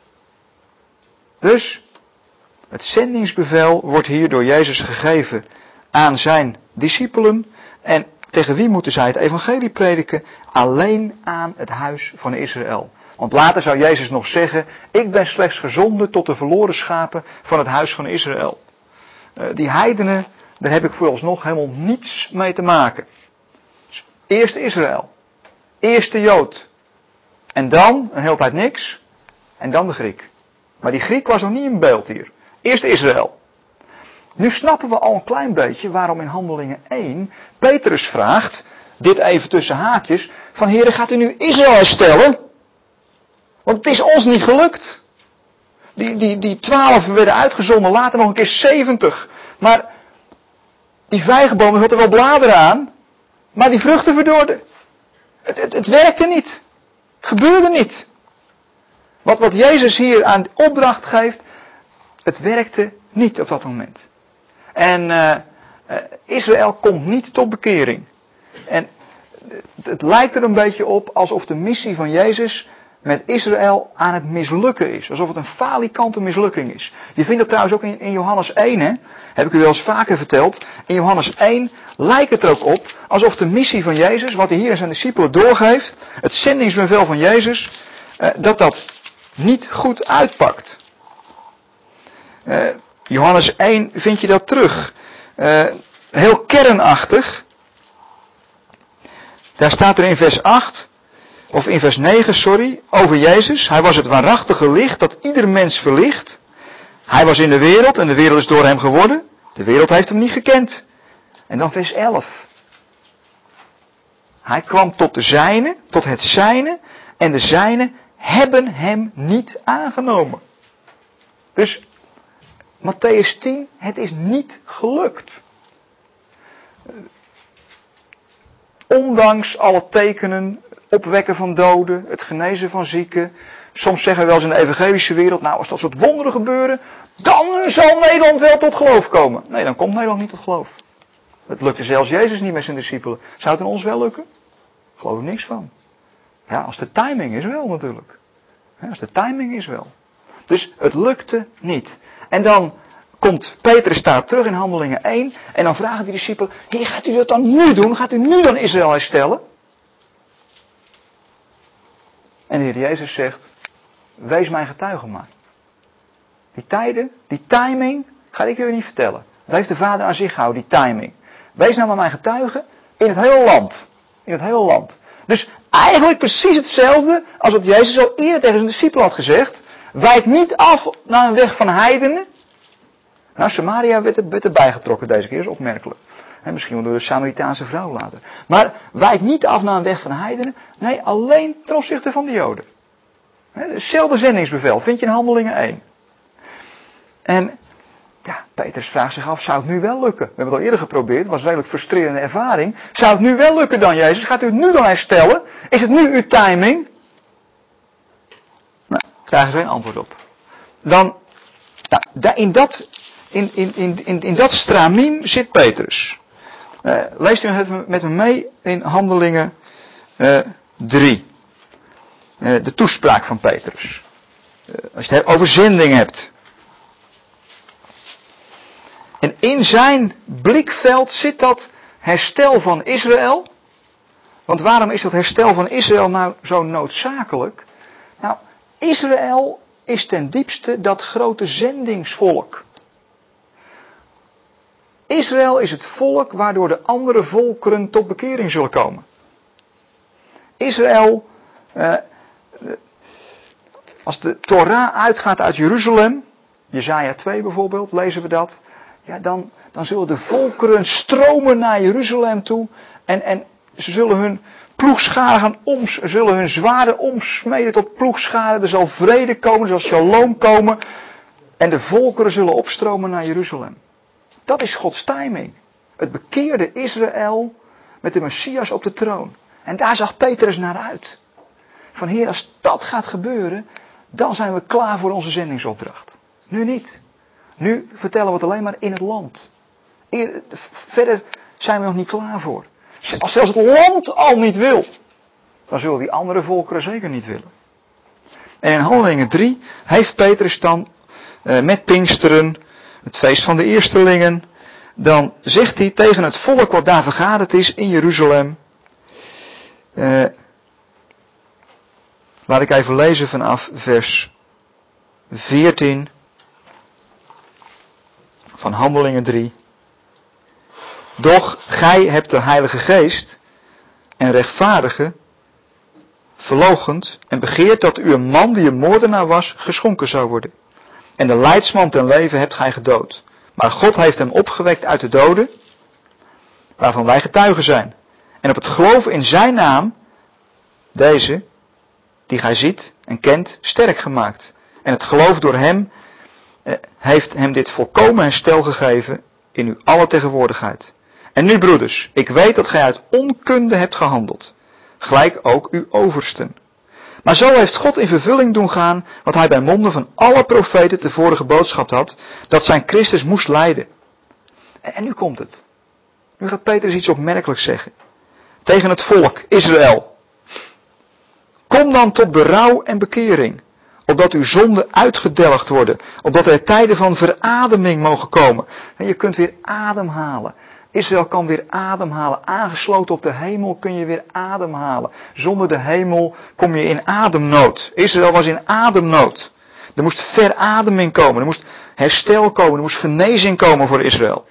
Dus, het zendingsbevel wordt hier door Jezus gegeven aan zijn discipelen. En tegen wie moeten zij het evangelie prediken? Alleen aan het huis van Israël. Want later zou Jezus nog zeggen, ik ben slechts gezonden tot de verloren schapen van het huis van Israël. Uh, die heidenen, daar heb ik vooralsnog helemaal niets mee te maken. Dus eerst Israël. Eerst de Jood. En dan, een hele tijd niks. En dan de Griek. Maar die Griek was nog niet in beeld hier. Eerst Israël. Nu snappen we al een klein beetje waarom in Handelingen één Petrus vraagt, dit even tussen haakjes, van Heere, gaat u nu Israël herstellen? Want het is ons niet gelukt. Die, die, die twaalf werden uitgezonden, later nog een keer zeventig. Maar die vijgenbomen hadden wel bladeren aan, maar die vruchten verdorden. Het, het, het werkte niet. Het gebeurde niet. Wat, wat Jezus hier aan de opdracht geeft, het werkte niet op dat moment. En uh, uh, Israël komt niet tot bekering. En het, het lijkt er een beetje op alsof de missie van Jezus met Israël aan het mislukken is. Alsof het een falikante mislukking is. Je vindt dat trouwens ook in, in Johannes één, hè? Heb ik u wel eens vaker verteld. In Johannes één lijkt het er ook op alsof de missie van Jezus, wat hij hier aan zijn discipelen doorgeeft, het zendingsbevel van Jezus, eh, dat dat niet goed uitpakt. Uh, Johannes één vind je dat terug. Uh, heel kernachtig. Daar staat er in vers acht, of in vers negen, sorry, over Jezus. Hij was het waarachtige licht dat ieder mens verlicht. Hij was in de wereld en de wereld is door hem geworden. De wereld heeft hem niet gekend. En dan vers elf. Hij kwam tot de zijne, tot het zijne, en de zijne hebben hem niet aangenomen. Dus Mattheüs tien, het is niet gelukt. Ondanks alle tekenen, opwekken van doden, het genezen van zieken. Soms zeggen we wel eens in de evangelische wereld, nou als dat soort wonderen gebeuren, dan zal Nederland wel tot geloof komen. Nee, dan komt Nederland niet tot geloof. Het lukte zelfs Jezus niet met zijn discipelen. Zou het in ons wel lukken? Ik geloof er niks van. Ja, als de timing is wel natuurlijk. Ja, als de timing is wel. Dus het lukte niet. En dan komt Petrus daar terug in Handelingen één. En dan vragen die discipelen, Heer, gaat u dat dan nu doen? Gaat u nu dan Israël herstellen? En de Heer Jezus zegt, wees mijn getuige maar. Die tijden, die timing, ga ik u niet vertellen. Dat heeft de Vader aan zich gehouden, die timing. Wees nou maar mijn getuige in het hele land. In het hele land. Dus eigenlijk precies hetzelfde als wat Jezus al eerder tegen zijn discipelen had gezegd. Wijk niet af naar een weg van heidenen. Nou, Samaria werd, er, werd erbij getrokken deze keer, dat is opmerkelijk. En misschien wel door de Samaritaanse vrouw later. Maar wijk niet af naar een weg van heidenen. Nee, alleen ten opzichte van de Joden. Hetzelfde zendingsbevel, vind je in Handelingen één. En ja, Petrus vraagt zich af, zou het nu wel lukken? We hebben het al eerder geprobeerd, het was een redelijk frustrerende ervaring. Zou het nu wel lukken dan, Jezus? Gaat u het nu dan herstellen? Is het nu uw timing? Nou, krijgen ze geen antwoord op. Dan, nou, in dat, in, in, in, in, in dat stramien zit Petrus. Uh, leest u even met me mee in Handelingen uh, drie. Uh, de toespraak van Petrus. Uh, als je het over zending hebt. En in zijn blikveld zit dat herstel van Israël. Want waarom is dat herstel van Israël nou zo noodzakelijk? Nou, Israël is ten diepste dat grote zendingsvolk. Israël is het volk waardoor de andere volkeren tot bekering zullen komen. Israël, eh, als de Torah uitgaat uit Jeruzalem, Jesaja twee bijvoorbeeld, lezen we dat. Ja, dan, dan zullen de volkeren stromen naar Jeruzalem toe. En, en ze zullen hun ploegscharen gaan om, zullen hun zwaarden omsmeden tot ploegscharen. Er zal vrede komen, er zal shalom komen. En de volkeren zullen opstromen naar Jeruzalem. Dat is Gods timing. Het bekeerde Israël met de Messias op de troon. En daar zag Petrus naar uit. Van Heer, als dat gaat gebeuren, dan zijn we klaar voor onze zendingsopdracht. Nu niet. Nu vertellen we het alleen maar in het land. Eer, verder zijn we nog niet klaar voor. Als zelfs het land al niet wil, dan zullen die andere volkeren zeker niet willen. En in Handelingen drie heeft Petrus dan uh, met Pinksteren, het feest van de eerstelingen, dan zegt hij tegen het volk wat daar vergaderd is in Jeruzalem. Uh, laat ik even lezen vanaf vers veertien van Handelingen drie. Doch gij hebt de Heilige Geest en rechtvaardige verloochend en begeert dat u een man die een moordenaar was geschonken zou worden. En de leidsman ten leven hebt gij gedood. Maar God heeft hem opgewekt uit de doden, waarvan wij getuigen zijn. En op het geloven in zijn naam, deze, die gij ziet en kent, sterk gemaakt. En het geloof door hem eh, heeft hem dit volkomen herstel gegeven in uw alle tegenwoordigheid. En nu, broeders, ik weet dat gij uit onkunde hebt gehandeld, gelijk ook uw oversten. Maar zo heeft God in vervulling doen gaan wat hij bij monden van alle profeten tevoren geboodschapt had, dat zijn Christus moest lijden. En, en nu komt het. Nu gaat Petrus iets opmerkelijks zeggen. Tegen het volk, Israël. Kom dan tot berouw en bekering, opdat uw zonden uitgedelgd worden, opdat er tijden van verademing mogen komen. En je kunt weer ademhalen. Israël kan weer ademhalen. Aangesloten op de hemel kun je weer ademhalen. Zonder de hemel kom je in ademnood. Israël was in ademnood. Er moest verademing komen, er moest herstel komen, er moest genezing komen voor Israël.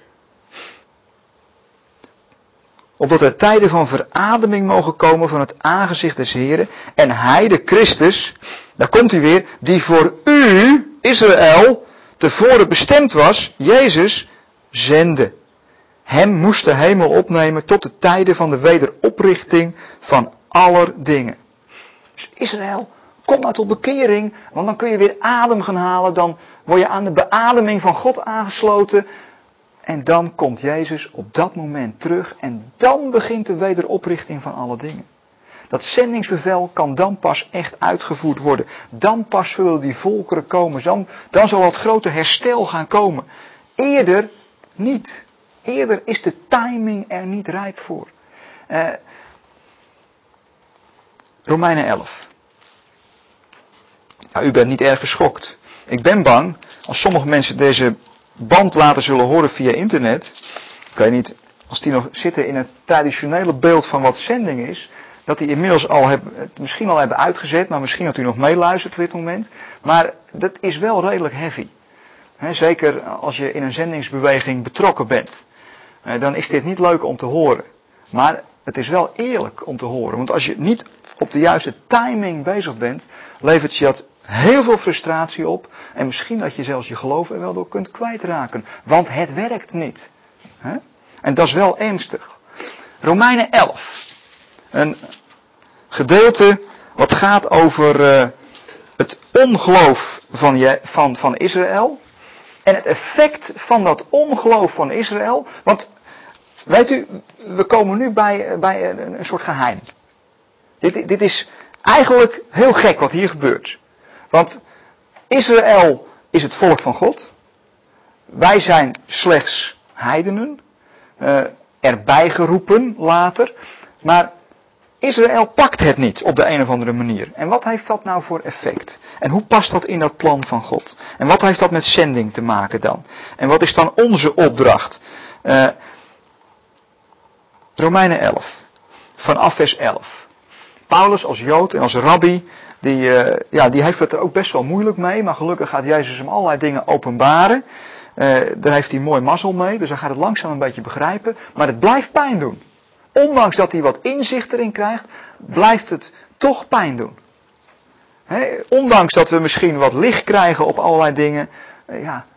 Opdat er tijden van verademing mogen komen van het aangezicht des Heren. En hij, de Christus, daar komt hij weer, die voor u, Israël, tevoren bestemd was, Jezus, zende. Hem moest de hemel opnemen tot de tijden van de wederoprichting van aller dingen. Dus Israël, kom nou tot bekering, want dan kun je weer adem gaan halen, dan word je aan de beademing van God aangesloten. En dan komt Jezus op dat moment terug en dan begint de wederoprichting van alle dingen. Dat zendingsbevel kan dan pas echt uitgevoerd worden. Dan pas zullen die volkeren komen. Dan, dan zal dat grote herstel gaan komen. Eerder niet. Eerder is de timing er niet rijp voor. Uh, Romeinen elf. Nou, u bent niet erg geschokt. Ik ben bang, als sommige mensen deze band later zullen horen via internet. Ik weet niet, als die nog zitten in het traditionele beeld van wat zending is. Dat die inmiddels al hebben, misschien al hebben uitgezet, maar misschien dat u nog meeluistert op dit moment. Maar dat is wel redelijk heavy. He, zeker als je in een zendingsbeweging betrokken bent. He, dan is dit niet leuk om te horen. Maar het is wel eerlijk om te horen. Want als je niet op de juiste timing bezig bent, levert je dat heel veel frustratie op. En misschien dat je zelfs je geloof er wel door kunt kwijtraken. Want het werkt niet. He? En dat is wel ernstig. Romeinen elf. Een gedeelte wat gaat over uh, het ongeloof van, je, van, van Israël. En het effect van dat ongeloof van Israël. Want, weet u, we komen nu bij, bij een, een soort geheim. Dit, dit is eigenlijk heel gek wat hier gebeurt. Want Israël is het volk van God. Wij zijn slechts heidenen. Uh, erbij geroepen later. Maar Israël pakt het niet op de een of andere manier. En wat heeft dat nou voor effect? En hoe past dat in dat plan van God? En wat heeft dat met zending te maken dan? En wat is dan onze opdracht? Uh, Romeinen elf. Vanaf vers elf. Paulus als Jood en als rabbi, die, uh, ja, die heeft het er ook best wel moeilijk mee. Maar gelukkig gaat Jezus hem allerlei dingen openbaren. Uh, daar heeft hij mooi mazzel mee. Dus hij gaat het langzaam een beetje begrijpen. Maar het blijft pijn doen. Ondanks dat hij wat inzicht erin krijgt, blijft het toch pijn doen. He, ondanks dat we misschien wat licht krijgen op allerlei dingen. Uh, ja,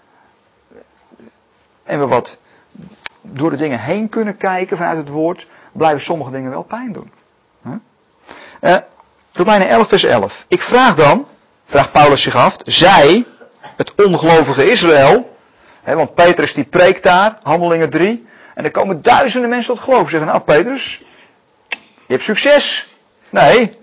en we wat door de dingen heen kunnen kijken vanuit het woord, blijven sommige dingen wel pijn doen. Huh? Uh, Romeinen elf vers elf. Ik vraag dan, vraagt Paulus zich af, zij, het ongelovige Israël, hè, want Petrus die preekt daar, Handelingen drie, en er komen duizenden mensen tot geloof. Ze zeggen, nou Petrus, je hebt succes. Nee,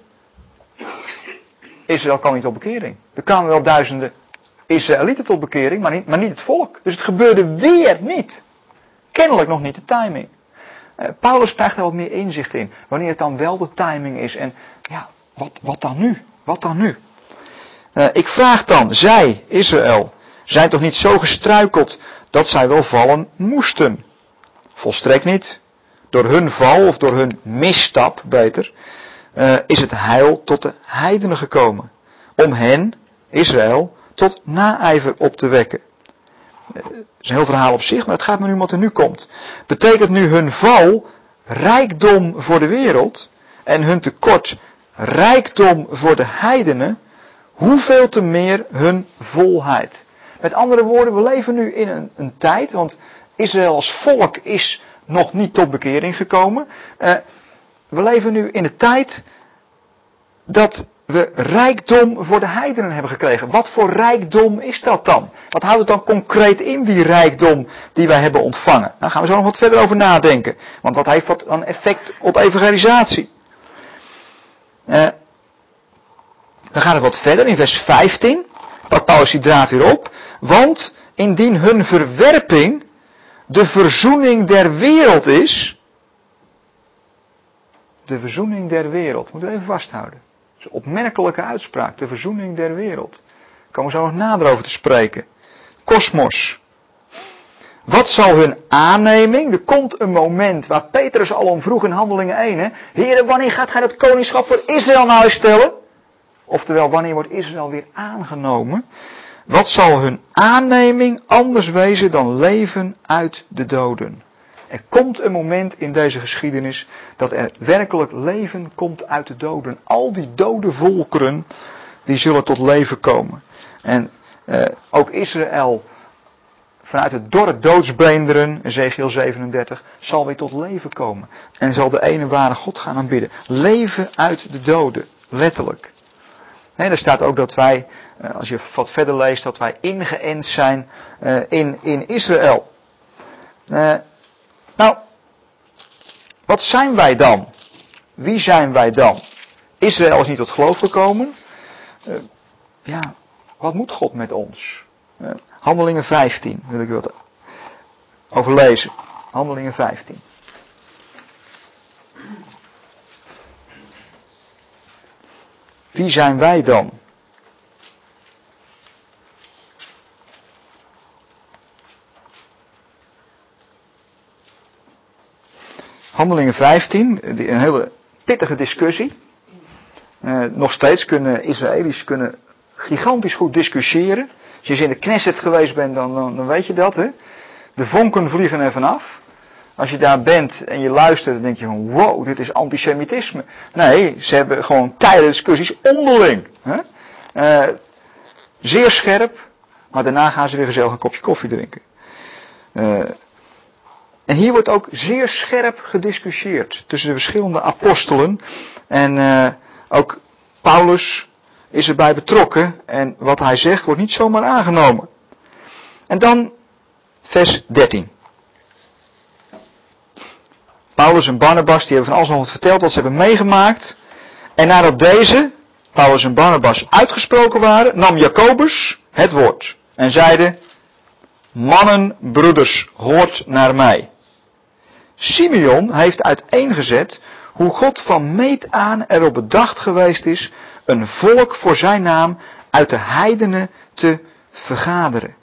Israël kan niet tot bekering. Er kwamen wel duizenden Israëlieten tot bekering, maar niet, maar niet het volk. Dus het gebeurde weer niet. Kennelijk nog niet de timing. Uh, Paulus krijgt daar wat meer inzicht in. Wanneer het dan wel de timing is. En ja, wat, wat dan nu? Wat dan nu? Uh, ik vraag dan, zij, Israël, zijn toch niet zo gestruikeld dat zij wel vallen moesten? Volstrekt niet. Door hun val of door hun misstap, beter, uh, is het heil tot de heidenen gekomen. Om hen, Israël, tot naijver op te wekken. Het is een heel verhaal op zich, maar het gaat me nu om wat er nu komt. Betekent nu hun val rijkdom voor de wereld en hun tekort rijkdom voor de heidenen, hoeveel te meer hun volheid. Met andere woorden, we leven nu in een, een tijd, want Israël als volk is nog niet tot bekering gekomen. Uh, we leven nu in een tijd dat we rijkdom voor de heidenen hebben gekregen. Wat voor rijkdom is dat dan? Wat houdt het dan concreet in, die rijkdom die wij hebben ontvangen? Daar gaan we zo nog wat verder over nadenken. Want wat heeft dat een effect op evangelisatie? Uh, dan gaat het wat verder in vers vijftien. Pakt Paulus die draad weer op. Want indien hun verwerping de verzoening der wereld is. De verzoening der wereld. Moet u even vasthouden. is een opmerkelijke uitspraak. De verzoening der wereld. Daar komen we zo nog nader over te spreken. Kosmos. Wat zal hun aanneming? Er komt een moment waar Petrus al om vroeg in Handelingen één. Hè? Heren, wanneer gaat gij dat koningschap voor Israël nou stellen? Oftewel, wanneer wordt Israël weer aangenomen? Wat zal hun aanneming anders wezen dan leven uit de doden? Er komt een moment in deze geschiedenis dat er werkelijk leven komt uit de doden. Al die dode volkeren, die zullen tot leven komen. En eh, ook Israël, vanuit het dorre doodsbeenderen, Ezekiel zevenendertig, zal weer tot leven komen. En zal de ene ware God gaan aanbidden. Leven uit de doden, letterlijk. Nee, er staat ook dat wij, als je wat verder leest, dat wij ingeënt zijn uh, in, in Israël. Uh, nou, wat zijn wij dan? Wie zijn wij dan? Israël is niet tot geloof gekomen. Uh, ja, wat moet God met ons? Uh, Handelingen vijftien, wil ik wat over lezen. Handelingen vijftien. Wie zijn wij dan? Handelingen vijftien, een hele pittige discussie. Uh, nog steeds kunnen Israëli's kunnen gigantisch goed discussiëren. Als je eens in de Knesset geweest bent, dan, dan, dan weet je dat. Hè? De vonken vliegen er vanaf. Als je daar bent en je luistert, dan denk je van wow, dit is antisemitisme. Nee, ze hebben gewoon keiharde discussies onderling. Hè? Uh, zeer scherp, maar daarna gaan ze weer gezellig een kopje koffie drinken. Uh, en hier wordt ook zeer scherp gediscussieerd tussen de verschillende apostelen. En uh, ook Paulus is erbij betrokken en wat hij zegt wordt niet zomaar aangenomen. En dan vers dertien. Paulus en Barnabas, die hebben van alles nog wat verteld wat ze hebben meegemaakt. En nadat deze, Paulus en Barnabas, uitgesproken waren, nam Jacobus het woord. En zeide, mannen, broeders, hoort naar mij. Simeon heeft uiteengezet hoe God van meet aan erop bedacht geweest is een volk voor zijn naam uit de heidenen te vergaderen.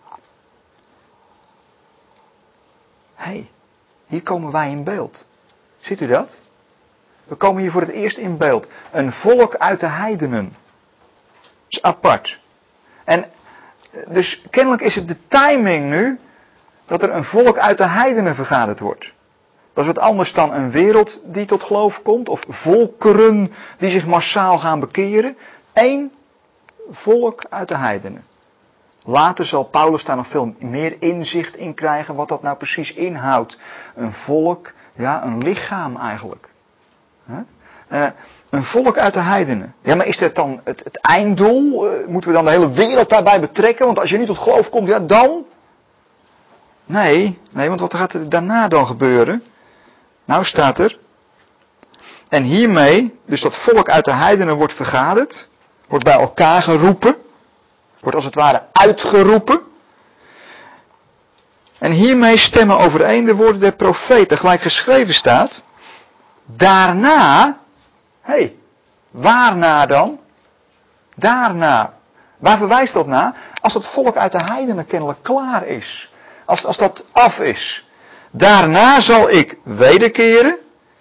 Hé. Hey. Hier komen wij in beeld. Ziet u dat? We komen hier voor het eerst in beeld. Een volk uit de heidenen. Dat is apart. En dus kennelijk is het de timing nu dat er een volk uit de heidenen vergaderd wordt. Dat is wat anders dan een wereld die tot geloof komt. Of volkeren die zich massaal gaan bekeren. Eén volk uit de heidenen. Later zal Paulus daar nog veel meer inzicht in krijgen wat dat nou precies inhoudt. Een volk, ja, een lichaam eigenlijk. Huh? Uh, een volk uit de heidenen. Ja, maar is dat dan het, het einddoel? Uh, moeten we dan de hele wereld daarbij betrekken? Want als je niet tot geloof komt, ja dan? Nee, nee, want wat gaat er daarna dan gebeuren? Nou staat er. En hiermee, dus dat volk uit de heidenen wordt vergaderd. Wordt bij elkaar geroepen. Wordt als het ware uitgeroepen. En hiermee stemmen overeen de woorden der profeten. Gelijk geschreven staat. Daarna. Hé, hey, waarna dan? Daarna. Waar verwijst dat naar? Als het volk uit de heidenen kennelijk klaar is. Als, als dat af is. Daarna zal ik wederkeren.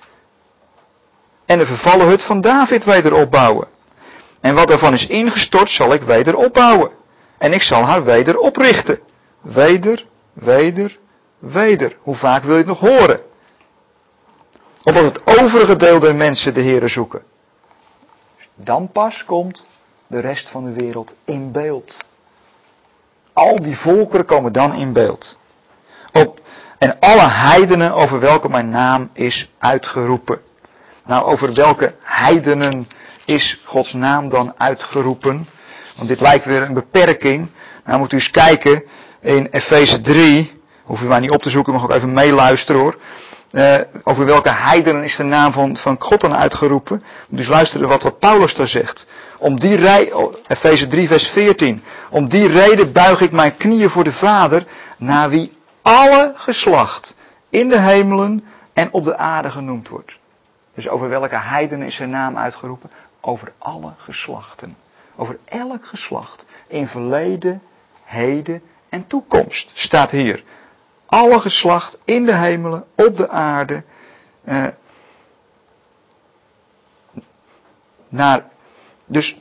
En de vervallen hut van David weder opbouwen. En wat ervan is ingestort, zal ik weder opbouwen. En ik zal haar weder oprichten. Weder, weder, weder. Hoe vaak wil je het nog horen? Opdat het overige deel der mensen de Heere zoeken. Dan pas komt de rest van de wereld in beeld. Al die volkeren komen dan in beeld. Op, en alle heidenen over welke mijn naam is uitgeroepen. Nou, over welke heidenen is Gods naam dan uitgeroepen? Want dit lijkt weer een beperking. Nou moet u eens kijken in Efeze drie. Hoef u maar niet op te zoeken, u mag ook even meeluisteren hoor. Uh, over welke heidenen is de naam van, van God dan uitgeroepen? Dus luisteren wat, wat Paulus daar zegt. Om die reden, Efeze drie vers veertien. Om die reden buig ik mijn knieën voor de Vader, naar wie alle geslacht in de hemelen en op de aarde genoemd wordt. Dus over welke heidenen is zijn naam uitgeroepen? over alle geslachten. Over elk geslacht. In verleden, heden en toekomst. Staat hier. Alle geslacht in de hemelen, op de aarde. Uh, naar, dus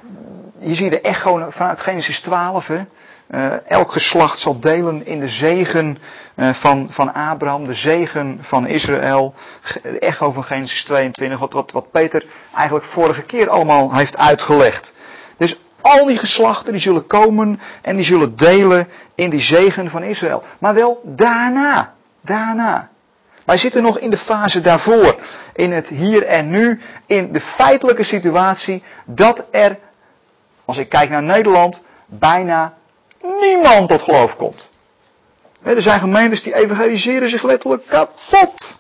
je ziet de echo vanuit Genesis twaalf. Hè? Uh, elk geslacht zal delen in de zegen uh, van, van Abraham, de zegen van Israël. De echo van Genesis tweeëntwintig, wat, wat, wat Peter eigenlijk vorige keer allemaal heeft uitgelegd. Dus al die geslachten die zullen komen en die zullen delen in die zegen van Israël. Maar wel daarna, daarna. Wij zitten nog in de fase daarvoor, in het hier en nu, in de feitelijke situatie dat er, als ik kijk naar Nederland, bijna niemand tot geloof komt. Er zijn gemeentes die evangeliseren zich letterlijk kapot.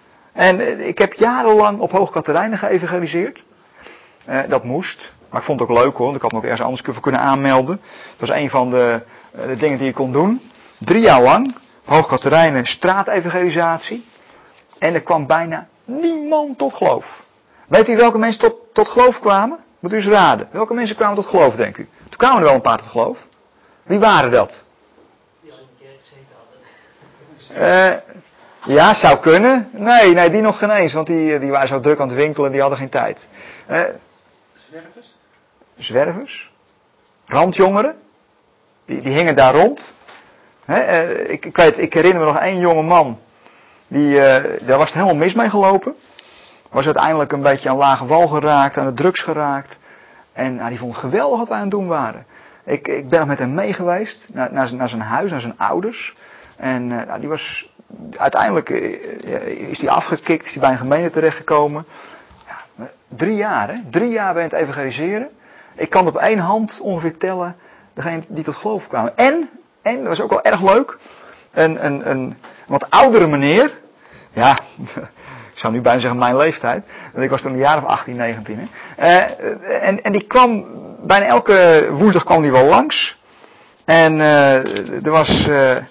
En ik heb jarenlang op Hoog Catharijnen geëvangeliseerd. Uh, dat moest. Maar ik vond het ook leuk hoor, want ik had me ook ergens anders voor kunnen aanmelden. Dat was een van de, de dingen die ik kon doen. Drie jaar lang, Hoog Catharijnen, straatevangelisatie. En er kwam bijna niemand tot geloof. Weet u welke mensen tot, tot geloof kwamen? Moet u eens raden. Welke mensen kwamen tot geloof, denk u? Toen kwamen er wel een paar tot geloof. Wie waren dat? Die al in de kerk gezeten hadden. Uh, ja, zou kunnen. Nee, nee, die nog geen eens. Want die, die waren zo druk aan het winkelen, die hadden geen tijd. Uh, Zwervers? Zwervers. Randjongeren. Die, die hingen daar rond. He, uh, ik, ik weet, ik herinner me nog één jonge man. Die, uh, daar was het helemaal mis mee gelopen. Was uiteindelijk een beetje aan lage wal geraakt, aan de drugs geraakt. En nou, die vond het geweldig wat wij aan het doen waren. Ik, ik ben nog met hem mee geweest, naar, naar, naar zijn huis, naar zijn ouders. En uh, nou, die was, uiteindelijk uh, is hij afgekikt, is hij bij een gemeente terechtgekomen. Ja, drie jaar, hè? Drie jaar ben je het evangeliseren. Ik kan op één hand ongeveer tellen, degene die tot geloof kwamen. En, en, dat was ook wel erg leuk, een, een, een wat oudere meneer. Ja, ik zou nu bijna zeggen mijn leeftijd. Want ik was toen een jaar of achttien, negentien. Hè. Uh, en, en die kwam, bijna elke woensdag kwam die wel langs. En uh, er was, uh, uh,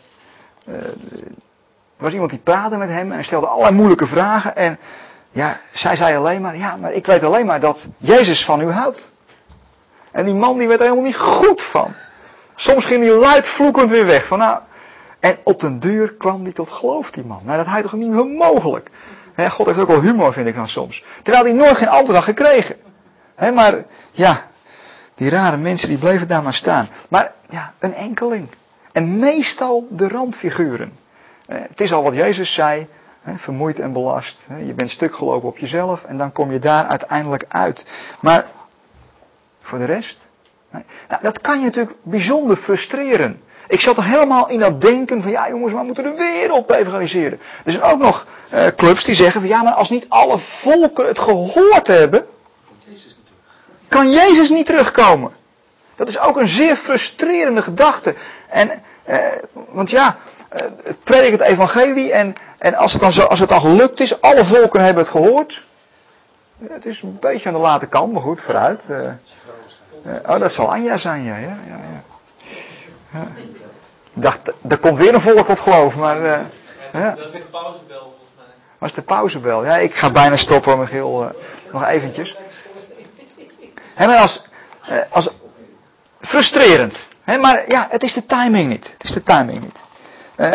er was iemand die praatte met hem en stelde allerlei moeilijke vragen. En ja, zij zei alleen maar, ja, maar ik weet alleen maar dat Jezus van u houdt. En die man die werd er helemaal niet goed van. Soms ging hij luidvloekend weer weg. Van, nou, en op den duur kwam hij tot geloof, die man. Nou, dat hij toch niet meer mogelijk. He, God heeft ook wel humor, vind ik dan soms. Terwijl hij nooit geen antwoord had gekregen. He, maar, ja, die rare mensen die bleven daar maar staan. Maar, ja, een enkeling. En meestal de randfiguren. Eh, het is al wat Jezus zei. He, vermoeid en belast. He, je bent stuk gelopen op jezelf. En dan kom je daar uiteindelijk uit. Maar, voor de rest. Nee. Nou, dat kan je natuurlijk bijzonder frustreren. Ik zat er helemaal in dat denken van, ja jongens, we moeten de wereld evangeliseren. Er zijn ook nog uh, clubs die zeggen van, ja, maar als niet alle volken het gehoord hebben, kan Jezus niet terugkomen. Dat is ook een zeer frustrerende gedachte. En, uh, want ja, uh, predik het evangelie en, en als, het dan zo, als het dan gelukt is, alle volken hebben het gehoord. Het is een beetje aan de late kant, maar goed, vooruit. Uh, uh, oh, dat zal Anja zijn, ja, ja, ja. ja. Ja. Ik dacht, er komt weer een volk tot geloof, maar... Uh, ja. Dat is de pauzebel, volgens mij. Was de pauzebel? Ja, ik ga bijna stoppen, Michiel. Uh, nog eventjes. He, maar als, uh, als... Frustrerend. He, maar ja, het is de timing niet. Het is de timing niet. Uh,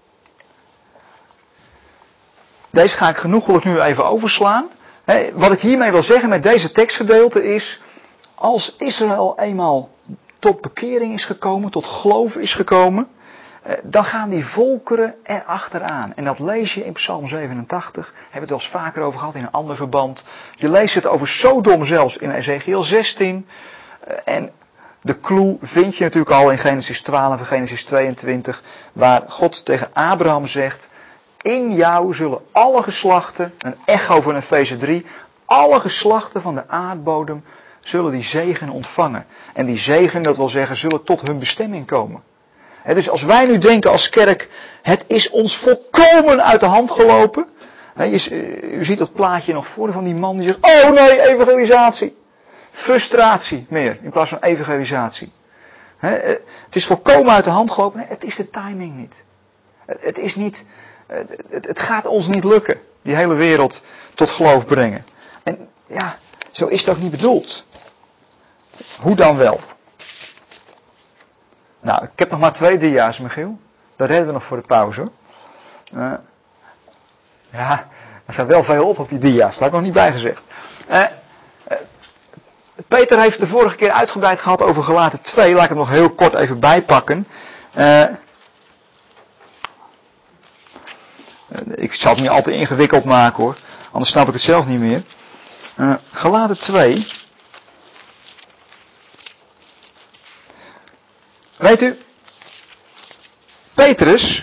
deze ga ik genoegelijk nu even overslaan. He, wat ik hiermee wil zeggen met deze tekstgedeelte is... Als Israël eenmaal tot bekering is gekomen, tot geloof is gekomen, dan gaan die volkeren er achteraan. En dat lees je in Psalm zevenentachtig, hebben we het wel eens vaker over gehad in een ander verband. Je leest het over Sodom zelfs in Ezekiel zestien. En de clue vind je natuurlijk al in Genesis twaalf en Genesis tweeëntwintig, waar God tegen Abraham zegt, in jou zullen alle geslachten, een echo van Efeze drie, alle geslachten van de aardbodem zullen die zegen ontvangen. En die zegen, dat wil zeggen, zullen tot hun bestemming komen. He, dus als wij nu denken als kerk, het is ons volkomen uit de hand gelopen. He, je, u ziet dat plaatje nog voor van die man die zegt, oh nee, evangelisatie. Frustratie meer, in plaats van evangelisatie. He, het is volkomen uit de hand gelopen. Nee, het is de timing niet. Het, het is niet, het, het gaat ons niet lukken, die hele wereld tot geloof brengen. En ja... Zo is het ook niet bedoeld. Hoe dan wel? Nou, ik heb nog maar twee dia's, Michiel. Dat redden we nog voor de pauze, hoor. Uh, ja, er zijn wel veel op op die dia's. Dat had ik nog niet bijgezegd. Uh, uh, Peter heeft de vorige keer uitgebreid gehad over Galaten twee. Laat ik hem nog heel kort even bijpakken. Uh, ik zal het niet al te ingewikkeld maken, hoor. Anders snap ik het zelf niet meer. Uh, Galaten twee. Weet u, Petrus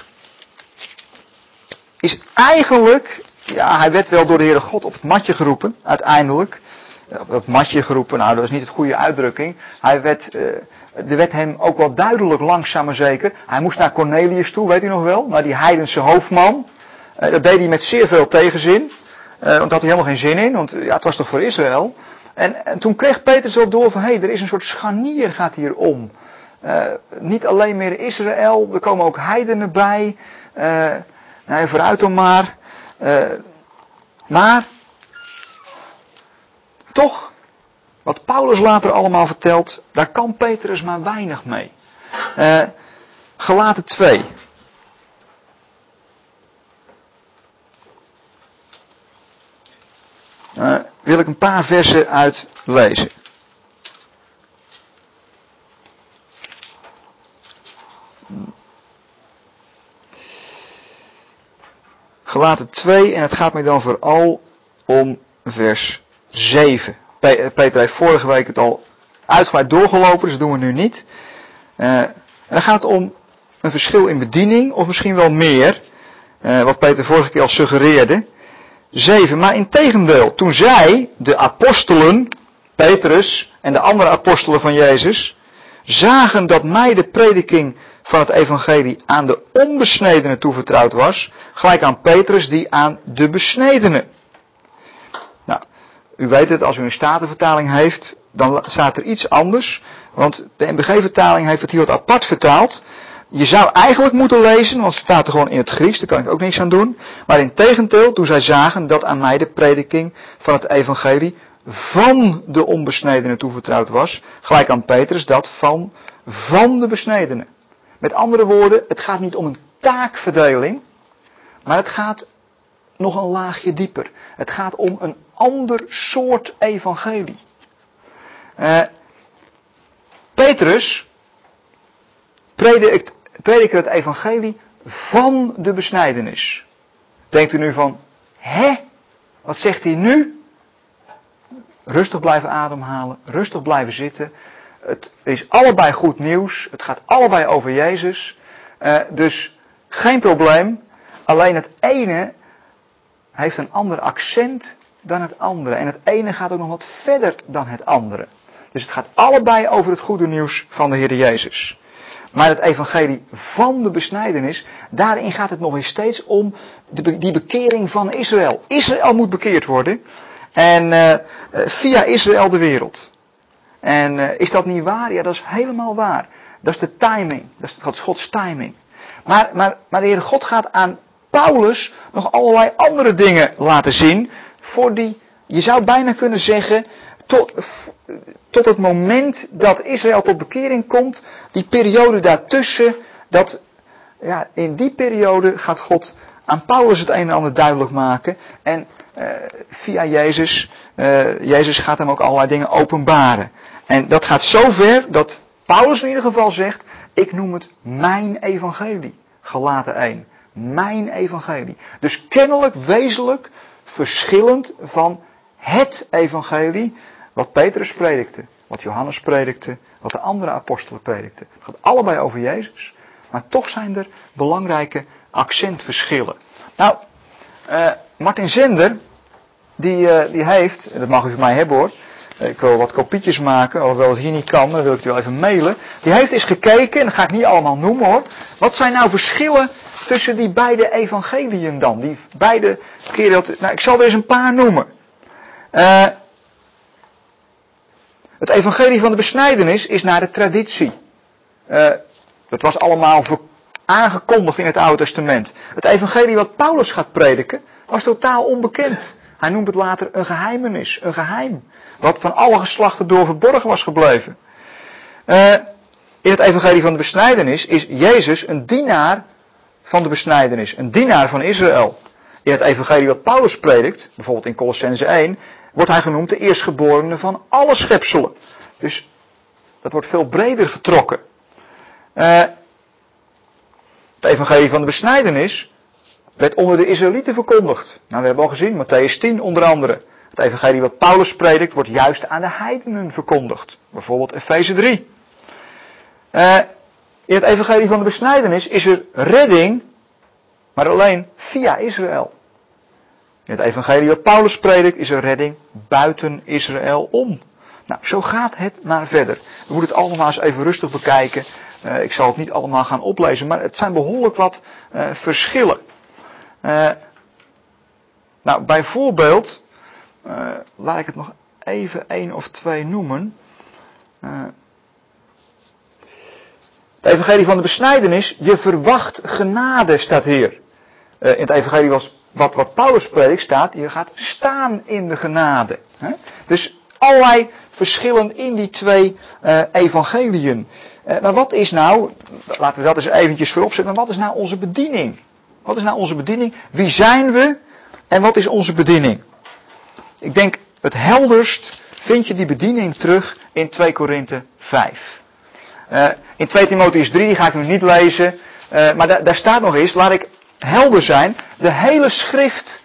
is eigenlijk, ja, hij werd wel door de Heere God op het matje geroepen, uiteindelijk. Op het matje geroepen, nou dat is niet het goede uitdrukking. Hij werd, uh, er werd hem ook wel duidelijk, langzaam maar zeker. Hij moest naar Cornelius toe, weet u nog wel, naar die heidense hoofdman. Uh, dat deed hij met zeer veel tegenzin, uh, want daar had hij helemaal geen zin in, want ja, het was toch voor Israël. En, en toen kreeg Petrus erop door van, hé, hey, er is een soort scharnier gaat hier om. Uh, niet alleen meer Israël, er komen ook heidenen bij. Uh, nou, vooruit dan maar. Uh, maar, toch, wat Paulus later allemaal vertelt, daar kan Petrus maar weinig mee. Uh, Galaten twee. Uh, wil ik een paar versen uitlezen. Galaten twee, en het gaat mij dan vooral om vers zeven. Peter heeft vorige week het al uitgebreid doorgelopen, dus dat doen we nu niet. Uh, en dan gaat het om een verschil in bediening, of misschien wel meer, uh, wat Peter vorige keer al suggereerde. zeven, maar in tegendeel, toen zij, de apostelen, Petrus en de andere apostelen van Jezus, zagen dat mij de prediking van het evangelie aan de onbesnedenen toevertrouwd was, gelijk aan Petrus die aan de besnedenen. Nou, u weet het, als u een Statenvertaling heeft, dan staat er iets anders, want de N B G-vertaling heeft het hier wat apart vertaald. Je zou eigenlijk moeten lezen, want het staat er gewoon in het Grieks, daar kan ik ook niks aan doen. Maar in tegendeel, toen zij zagen dat aan mij de prediking van het evangelie van de onbesnedenen toevertrouwd was, gelijk aan Petrus dat van, van de besnedenen. Met andere woorden, het gaat niet om een taakverdeling, maar het gaat nog een laagje dieper. Het gaat om een ander soort evangelie. Uh, Petrus predikt, predikt het evangelie van de besnijdenis. Denkt u nu van, hè? Wat zegt hij nu? Rustig blijven ademhalen, rustig blijven zitten. Het is allebei goed nieuws. Het gaat allebei over Jezus. Uh, dus geen probleem. Alleen het ene heeft een ander accent dan het andere. En het ene gaat ook nog wat verder dan het andere. Dus het gaat allebei over het goede nieuws van de Heer Jezus. Maar het evangelie van de besnijdenis, daarin gaat het nog eens steeds om de, die bekering van Israël. Israël moet bekeerd worden. En uh, via Israël de wereld. En uh, is dat niet waar? Ja, dat is helemaal waar. Dat is de timing. Dat is, dat is Gods timing. Maar, maar, maar de Heere God gaat aan Paulus nog allerlei andere dingen laten zien. Voor die, je zou bijna kunnen zeggen, tot, tot het moment dat Israël tot bekering komt. Die periode daartussen. Dat, ja, in die periode gaat God aan Paulus het een en ander duidelijk maken. En uh, via Jezus, uh, Jezus gaat hem ook allerlei dingen openbaren. En dat gaat zo ver dat Paulus in ieder geval zegt, ik noem het mijn evangelie. Galaten één. Mijn evangelie. Dus kennelijk, wezenlijk, verschillend van het evangelie wat Petrus predikte, wat Johannes predikte, wat de andere apostelen predikten. Het gaat allebei over Jezus, maar toch zijn er belangrijke accentverschillen. Nou, uh, Martin Zender, die, uh, die heeft, en dat mag u van mij hebben hoor, ik wil wat kopietjes maken, alhoewel het hier niet kan, dan wil ik u wel even mailen. Die heeft eens gekeken, en dat ga ik niet allemaal noemen hoor. Wat zijn nou verschillen tussen die beide evangeliën dan? Die beide keren, nou ik zal er eens een paar noemen. Uh, het evangelie van de besnijdenis is naar de traditie. Uh, dat was allemaal aangekondigd in het Oude Testament. Het evangelie wat Paulus gaat prediken was totaal onbekend. Hij noemt het later een geheimenis, een geheim. Wat van alle geslachten door verborgen was gebleven. Uh, in het evangelie van de besnijdenis is Jezus een dienaar van de besnijdenis. Een dienaar van Israël. In het evangelie wat Paulus predikt, bijvoorbeeld in Colossenzen één, wordt hij genoemd de eerstgeborene van alle schepselen. Dus dat wordt veel breder getrokken. Uh, het evangelie van de besnijdenis werd onder de Israëlieten verkondigd. Nou, we hebben al gezien, Matthäus tien onder andere. Het evangelie wat Paulus predikt wordt juist aan de heidenen verkondigd. Bijvoorbeeld Efeze drie. Uh, in het evangelie van de besnijdenis is er redding, maar alleen via Israël. In het evangelie wat Paulus predikt is er redding buiten Israël om. Nou, zo gaat het maar verder. We moeten het allemaal eens even rustig bekijken. Uh, ik zal het niet allemaal gaan oplezen, maar het zijn behoorlijk wat uh, verschillen. Uh, nou, bijvoorbeeld, uh, laat ik het nog even één of twee noemen. Uh, het evangelie van de besnijdenis, je verwacht genade, staat hier. Uh, in het evangelie was, wat, wat Paulus predikt staat, je gaat staan in de genade. Hè? Dus allerlei verschillen in die twee uh, evangeliën. Uh, maar wat is nou, laten we dat eens eventjes voorop zetten, maar wat is nou onze bediening? Wat is nou onze bediening? Wie zijn we en wat is onze bediening? Ik denk het helderst vind je die bediening terug in twee Korinthe vijf. Uh, in twee Timotheüs drie, die ga ik nu niet lezen, uh, maar da- daar staat nog eens, laat ik helder zijn, de hele schrift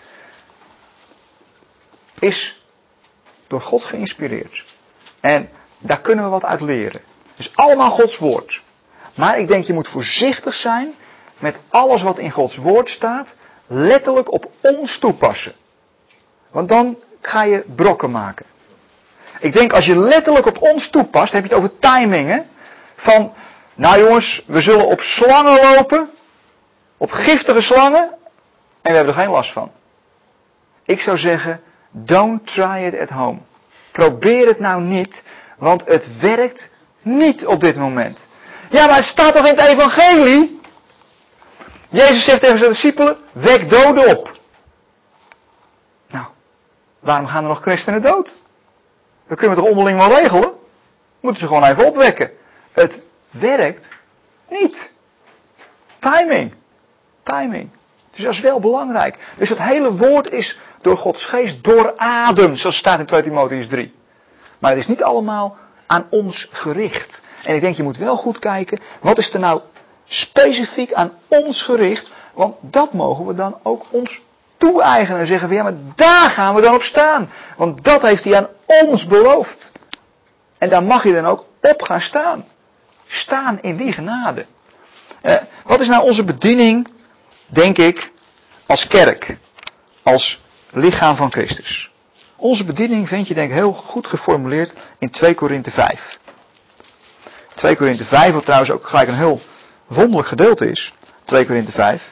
is door God geïnspireerd. En daar kunnen we wat uit leren. Het is allemaal Gods woord. Maar ik denk je moet voorzichtig zijn met alles wat in Gods woord staat, letterlijk op ons toepassen. Want dan ga je brokken maken. Ik denk als je letterlijk op ons toepast, heb je het over timingen. Van, nou jongens, we zullen op slangen lopen, op giftige slangen, en we hebben er geen last van. Ik zou zeggen, don't try it at home. Probeer het nou niet, want het werkt niet op dit moment. Ja, maar het staat toch in het evangelie? Jezus zegt tegen zijn discipelen, wek doden op. Nou, waarom gaan er nog christenen dood? Dat kunnen we toch onderling wel regelen? Moeten ze gewoon even opwekken. Het werkt niet. Timing. Timing. Dus dat is wel belangrijk. Dus het hele woord is door Gods geest doorademd, zoals staat in twee Timotheüs drie. Maar het is niet allemaal aan ons gericht. En ik denk je moet wel goed kijken, wat is er nou specifiek aan ons gericht? Want dat mogen we dan ook ons toe-eigenen en zeggen van ja, maar daar gaan we dan op staan. Want dat heeft hij aan ons beloofd. En daar mag je dan ook op gaan staan. Staan in die genade. Uh, wat is nou onze bediening, denk ik, als kerk? Als lichaam van Christus. Onze bediening vind je denk ik heel goed geformuleerd in twee Korinthe vijf. twee Korinthe vijf, wat trouwens ook gelijk een heel wonderlijk gedeelte is. twee Korinthe vijf.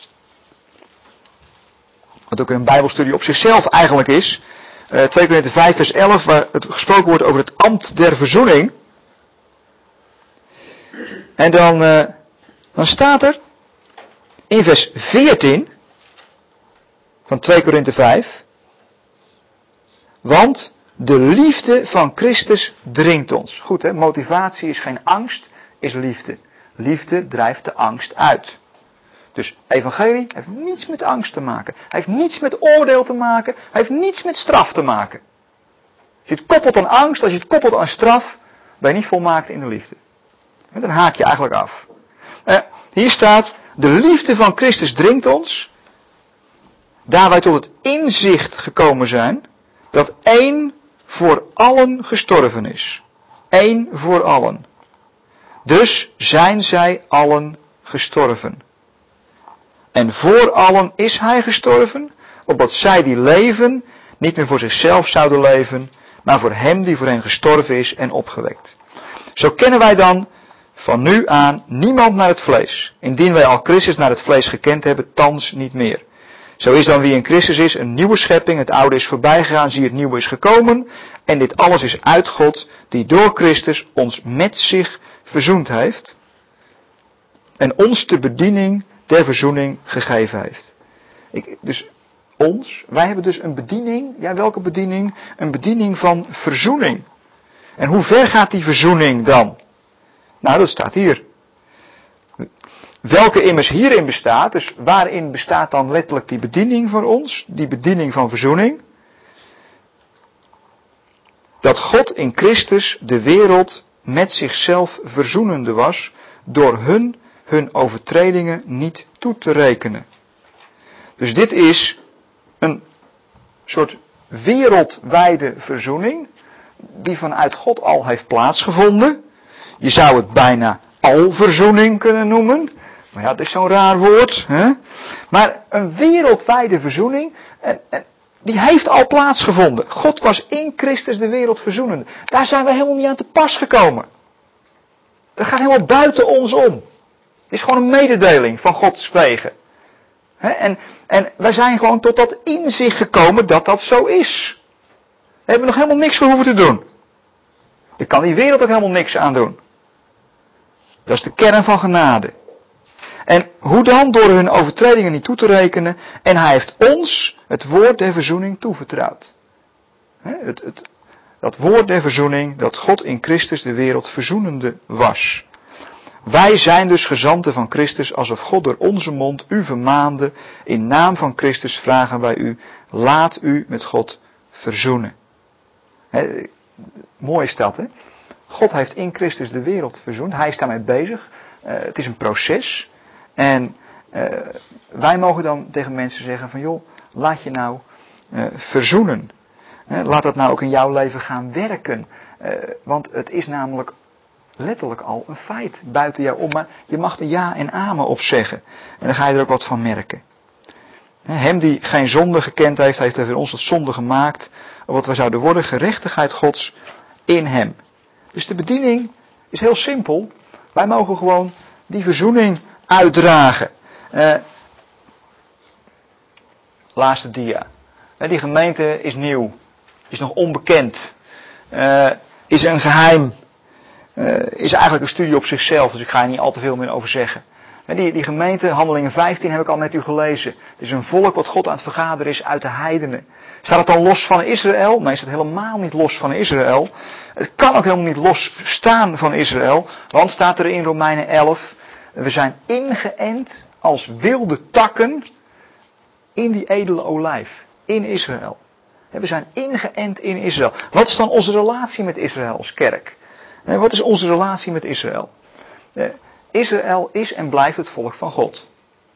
Wat ook een bijbelstudie op zichzelf eigenlijk is. Uh, twee Korinthe vijf vers elf, waar het gesproken wordt over het ambt der verzoening. En dan, uh, dan staat er in vers veertien van twee Korinthe vijf. Want de liefde van Christus dringt ons. Goed hè, motivatie is geen angst, is liefde. Liefde drijft de angst uit. Dus evangelie heeft niets met angst te maken. Hij heeft niets met oordeel te maken. Hij heeft niets met straf te maken. Als je het koppelt aan angst, als je het koppelt aan straf, ben je niet volmaakt in de liefde. En dan haak je eigenlijk af. Uh, hier staat, de liefde van Christus dringt ons, daar wij tot het inzicht gekomen zijn, dat één voor allen gestorven is. Eén voor allen. Dus zijn zij allen gestorven. En voor allen is hij gestorven, opdat zij die leven niet meer voor zichzelf zouden leven, maar voor hem die voor hen gestorven is en opgewekt. Zo kennen wij dan van nu aan niemand naar het vlees, indien wij al Christus naar het vlees gekend hebben, thans niet meer. Zo is dan wie in Christus is een nieuwe schepping, het oude is voorbijgegaan, zie het nieuwe is gekomen, en dit alles is uit God, die door Christus ons met zich verzoend heeft, en ons de bediening der verzoening gegeven heeft. Ik, dus ons. Wij hebben dus een bediening. Ja, welke bediening? Een bediening van verzoening. En hoe ver gaat die verzoening dan? Nou, dat staat hier. Welke immers hierin bestaat, dus waarin bestaat dan letterlijk die bediening voor ons, die bediening van verzoening? Dat God in Christus de wereld met zichzelf verzoenende was, door hun hun overtredingen niet toe te rekenen. Dus dit is een soort wereldwijde verzoening, die vanuit God al heeft plaatsgevonden. Je zou het bijna alverzoening kunnen noemen. Maar ja, dat is zo'n raar woord. Hè? Maar een wereldwijde verzoening, en, en, die heeft al plaatsgevonden. God was in Christus de wereld verzoenende. Daar zijn we helemaal niet aan te pas gekomen. Dat gaat helemaal buiten ons om. Het is gewoon een mededeling van Gods wegen. Hè? En, en wij zijn gewoon tot dat inzicht gekomen dat dat zo is. Daar hebben we nog helemaal niks voor hoeven te doen. Daar kan die wereld ook helemaal niks aan doen. Dat is de kern van genade. En hoe dan? Door hun overtredingen niet toe te rekenen. En hij heeft ons het woord der verzoening toevertrouwd. Het, het, dat woord der verzoening, dat God in Christus de wereld verzoenende was. Wij zijn dus gezanten van Christus, alsof God door onze mond u vermaande. In naam van Christus vragen wij u, laat u met God verzoenen. He, mooi is dat, hè? God heeft in Christus de wereld verzoend. Hij is daarmee bezig. Uh, het is een proces. En uh, wij mogen dan tegen mensen zeggen van joh, laat je nou uh, verzoenen. Uh, laat dat nou ook in jouw leven gaan werken. Uh, want het is namelijk letterlijk al een feit buiten jou om. Maar je mag er ja en amen op zeggen. En dan ga je er ook wat van merken. Uh, hem die geen zonde gekend heeft, heeft hij voor ons tot zonde gemaakt. Wat wij zouden worden, gerechtigheid Gods in hem. Dus de bediening is heel simpel. Wij mogen gewoon die verzoening uitdragen. Uh, laatste dia. Uh, die gemeente is nieuw. Is nog onbekend. Uh, is een geheim. Uh, is eigenlijk een studie op zichzelf. Dus ik ga er niet al te veel meer over zeggen. Uh, die, die gemeente, Handelingen vijftien, heb ik al met u gelezen. Het is een volk wat God aan het vergaderen is uit de heidenen. Staat het dan los van Israël? Nee, staat helemaal niet los van Israël. Het kan ook helemaal niet los staan van Israël. Want staat er in Romeinen elf. We zijn ingeënt als wilde takken in die edele olijf. In Israël. We zijn ingeënt in Israël. Wat is dan onze relatie met Israël als kerk? Wat is onze relatie met Israël? Israël is en blijft het volk van God.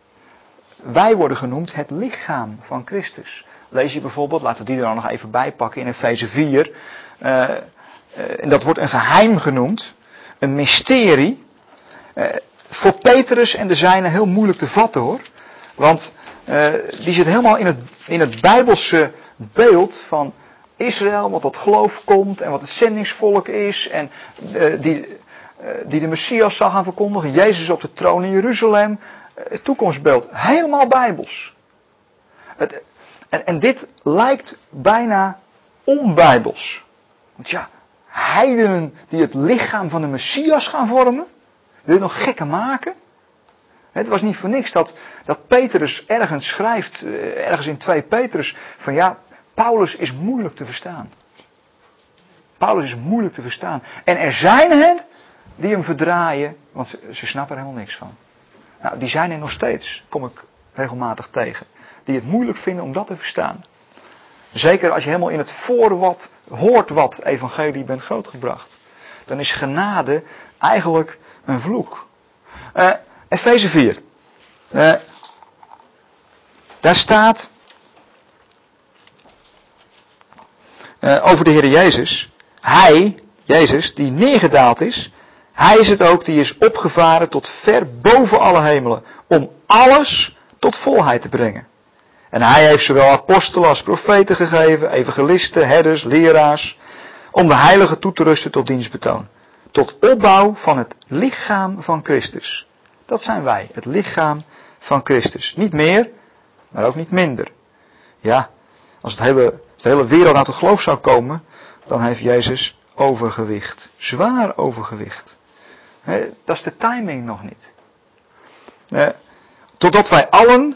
Wij worden genoemd het lichaam van Christus. Lees je bijvoorbeeld, laten we die er dan nog even bij pakken in Efeze vier. Uh, uh, en dat wordt een geheim genoemd. Een mysterie. Uh, voor Petrus en de zijnen heel moeilijk te vatten hoor. Want uh, die zit helemaal in het, in het Bijbelse beeld van Israël, wat tot geloof komt en wat het zendingsvolk is. En uh, die, uh, die de Messias zal gaan verkondigen. Jezus op de troon in Jeruzalem. Uh, het toekomstbeeld. Helemaal Bijbels. Het, en, en dit lijkt bijna onbijbels. Want ja, heidenen die het lichaam van de Messias gaan vormen. Wil je nog gekker maken? Het was niet voor niks dat, dat Petrus ergens schrijft, ergens in twee Petrus, van ja, Paulus is moeilijk te verstaan. Paulus is moeilijk te verstaan. En er zijn hen die hem verdraaien, want ze, ze snappen er helemaal niks van. Nou, die zijn er nog steeds, kom ik regelmatig tegen. Die het moeilijk vinden om dat te verstaan. Zeker als je helemaal in het voor wat, hoort wat evangelie bent grootgebracht. Dan is genade eigenlijk een vloek. Uh, Efeze vier. Uh, daar staat uh, over de Heer Jezus. Hij, Jezus, die neergedaald is. Hij is het ook die is opgevaren tot ver boven alle hemelen. Om alles tot volheid te brengen. En hij heeft zowel apostelen als profeten gegeven. Evangelisten, herders, leraars. Om de heiligen toe te rusten tot dienstbetoon. Tot opbouw van het lichaam van Christus. Dat zijn wij, het lichaam van Christus. Niet meer, maar ook niet minder. Ja, als het hele, als de hele wereld uit het geloof zou komen, dan heeft Jezus overgewicht. Zwaar overgewicht. He, dat is de timing nog niet. He, totdat wij allen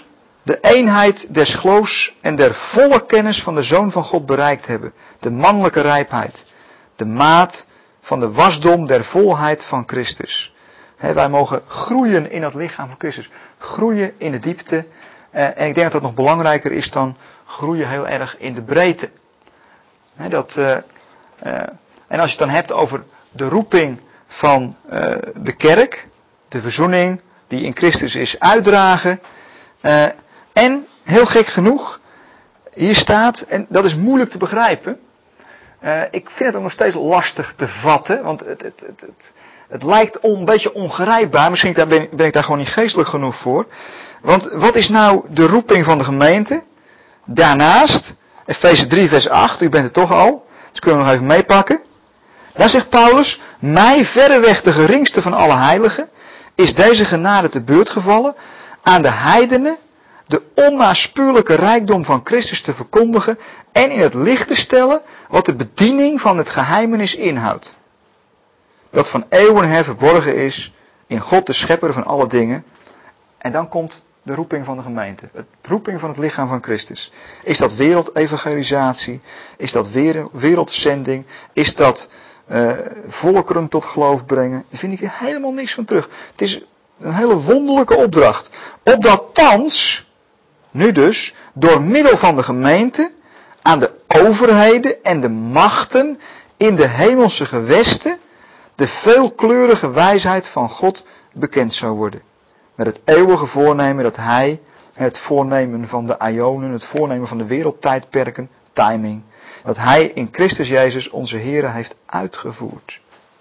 de eenheid des geloofs en der volle kennis van de Zoon van God bereikt hebben. De mannelijke rijpheid. De maat van de wasdom der volheid van Christus. He, wij mogen groeien in het lichaam van Christus. Groeien in de diepte. Uh, en ik denk dat dat nog belangrijker is dan groeien heel erg in de breedte. He, dat, uh, uh, en als je het dan hebt over de roeping van uh, de kerk. De verzoening die in Christus is uitdragen. Uh, en heel gek genoeg. Hier staat, en dat is moeilijk te begrijpen. Uh, ik vind het ook nog steeds lastig te vatten. Want het, het, het, het, het lijkt on, een beetje ongrijpbaar. Misschien ben, ben ik daar gewoon niet geestelijk genoeg voor. Want wat is nou de roeping van de gemeente? Daarnaast, Efeze drie vers acht, u bent er toch al. Dus kunnen we nog even meepakken. Daar zegt Paulus, mij verreweg de geringste van alle heiligen, is deze genade te beurt gevallen aan de heidenen de onnaspeurlijke rijkdom van Christus te verkondigen en in het licht te stellen wat de bediening van het geheimenis inhoudt. Dat van eeuwen her verborgen is in God de schepper van alle dingen. En dan komt de roeping van de gemeente. De roeping van het lichaam van Christus. Is dat wereldevangelisatie? Is dat wereldzending? Is dat uh, volkeren tot geloof brengen? Daar vind ik er helemaal niks van terug. Het is een hele wonderlijke opdracht. Opdat thans, nu dus, door middel van de gemeente, aan de overheden en de machten in de hemelse gewesten, de veelkleurige wijsheid van God bekend zou worden. Met het eeuwige voornemen dat hij, het voornemen van de aionen, het voornemen van de wereldtijdperken, timing, dat hij in Christus Jezus onze Here heeft uitgevoerd.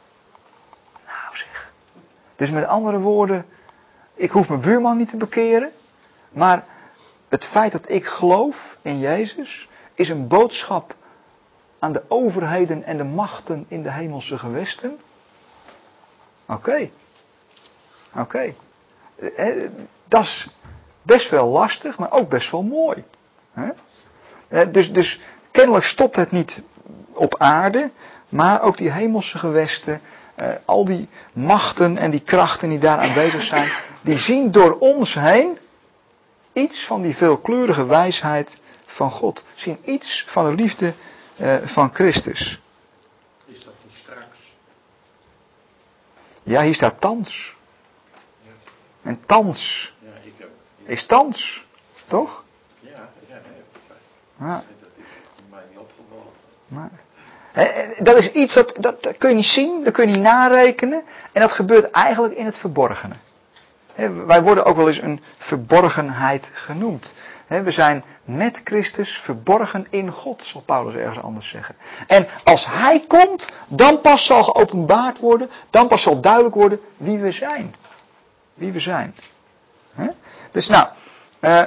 Nou zeg. Dus met andere woorden, ik hoef mijn buurman niet te bekeren, maar het feit dat ik geloof in Jezus is een boodschap aan de overheden en de machten in de hemelse gewesten. Oké. Okay. Oké. Okay. Dat is best wel lastig, maar ook best wel mooi. Dus, dus kennelijk stopt het niet op aarde, maar ook die hemelse gewesten, al die machten en die krachten die daar aanwezig zijn, die zien door ons heen iets van die veelkleurige wijsheid van God. Zien iets van de liefde van Christus. Is dat niet straks? Ja, hier staat thans. En thans ja, ik heb, ik... is thans, toch? Ja, ja, nee. Ja. Dat is mij niet opgevallen. Maar, dat is iets dat, dat, dat kun je niet zien, dat kun je niet narekenen. En dat gebeurt eigenlijk in het verborgene. Wij worden ook wel eens een verborgenheid genoemd. We zijn met Christus verborgen in God, zal Paulus ergens anders zeggen. En als Hij komt, dan pas zal geopenbaard worden, dan pas zal duidelijk worden wie we zijn. Wie we zijn. Dus nou, uh,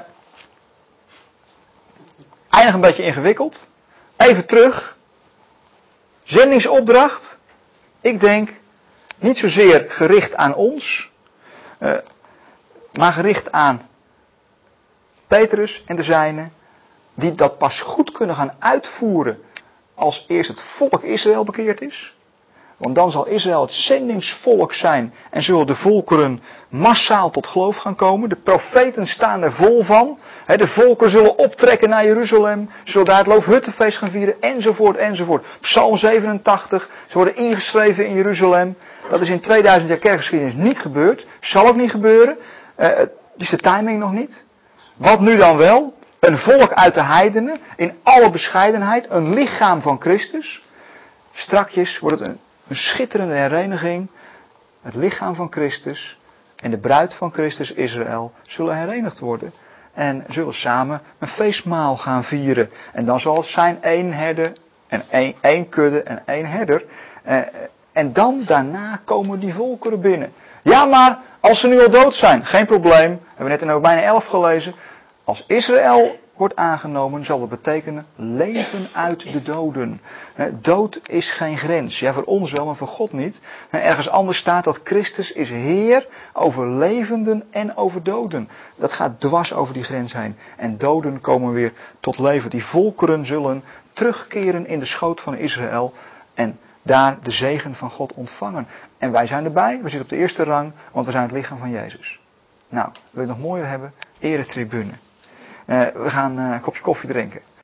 eindig een beetje ingewikkeld. Even terug. Zendingsopdracht. Ik denk, niet zozeer gericht aan ons, uh, maar gericht aan Petrus en de zijnen, die dat pas goed kunnen gaan uitvoeren als eerst het volk Israël bekeerd is. Want dan zal Israël het zendingsvolk zijn en zullen de volkeren massaal tot geloof gaan komen. De profeten staan er vol van. De volken zullen optrekken naar Jeruzalem, zullen daar het Loofhuttenfeest gaan vieren, enzovoort, enzovoort. Psalm zevenentachtig, ze worden ingeschreven in Jeruzalem. Dat is in tweeduizend jaar kerkgeschiedenis niet gebeurd. Zal ook niet gebeuren. Uh, is de timing nog niet. Wat nu dan wel? Een volk uit de heidenen, in alle bescheidenheid, een lichaam van Christus. Strakjes wordt het een, een schitterende hereniging. Het lichaam van Christus en de bruid van Christus Israël zullen herenigd worden. En zullen samen een feestmaal gaan vieren. En dan zal het zijn één herder en één, één kudde en één herder. Eh, en dan daarna komen die volkeren binnen. Ja, maar als ze nu al dood zijn, geen probleem. We hebben net in Romeinen elf gelezen. Als Israël wordt aangenomen, zal dat betekenen leven uit de doden. Dood is geen grens. Ja, voor ons wel, maar voor God niet. Ergens anders staat dat Christus is Heer over levenden en over doden. Dat gaat dwars over die grens heen. En doden komen weer tot leven. Die volkeren zullen terugkeren in de schoot van Israël en daar de zegen van God ontvangen. En wij zijn erbij, we zitten op de eerste rang, want we zijn het lichaam van Jezus. Nou, wil je het nog mooier hebben? Eretribune. Uh, we gaan uh, een kopje koffie drinken.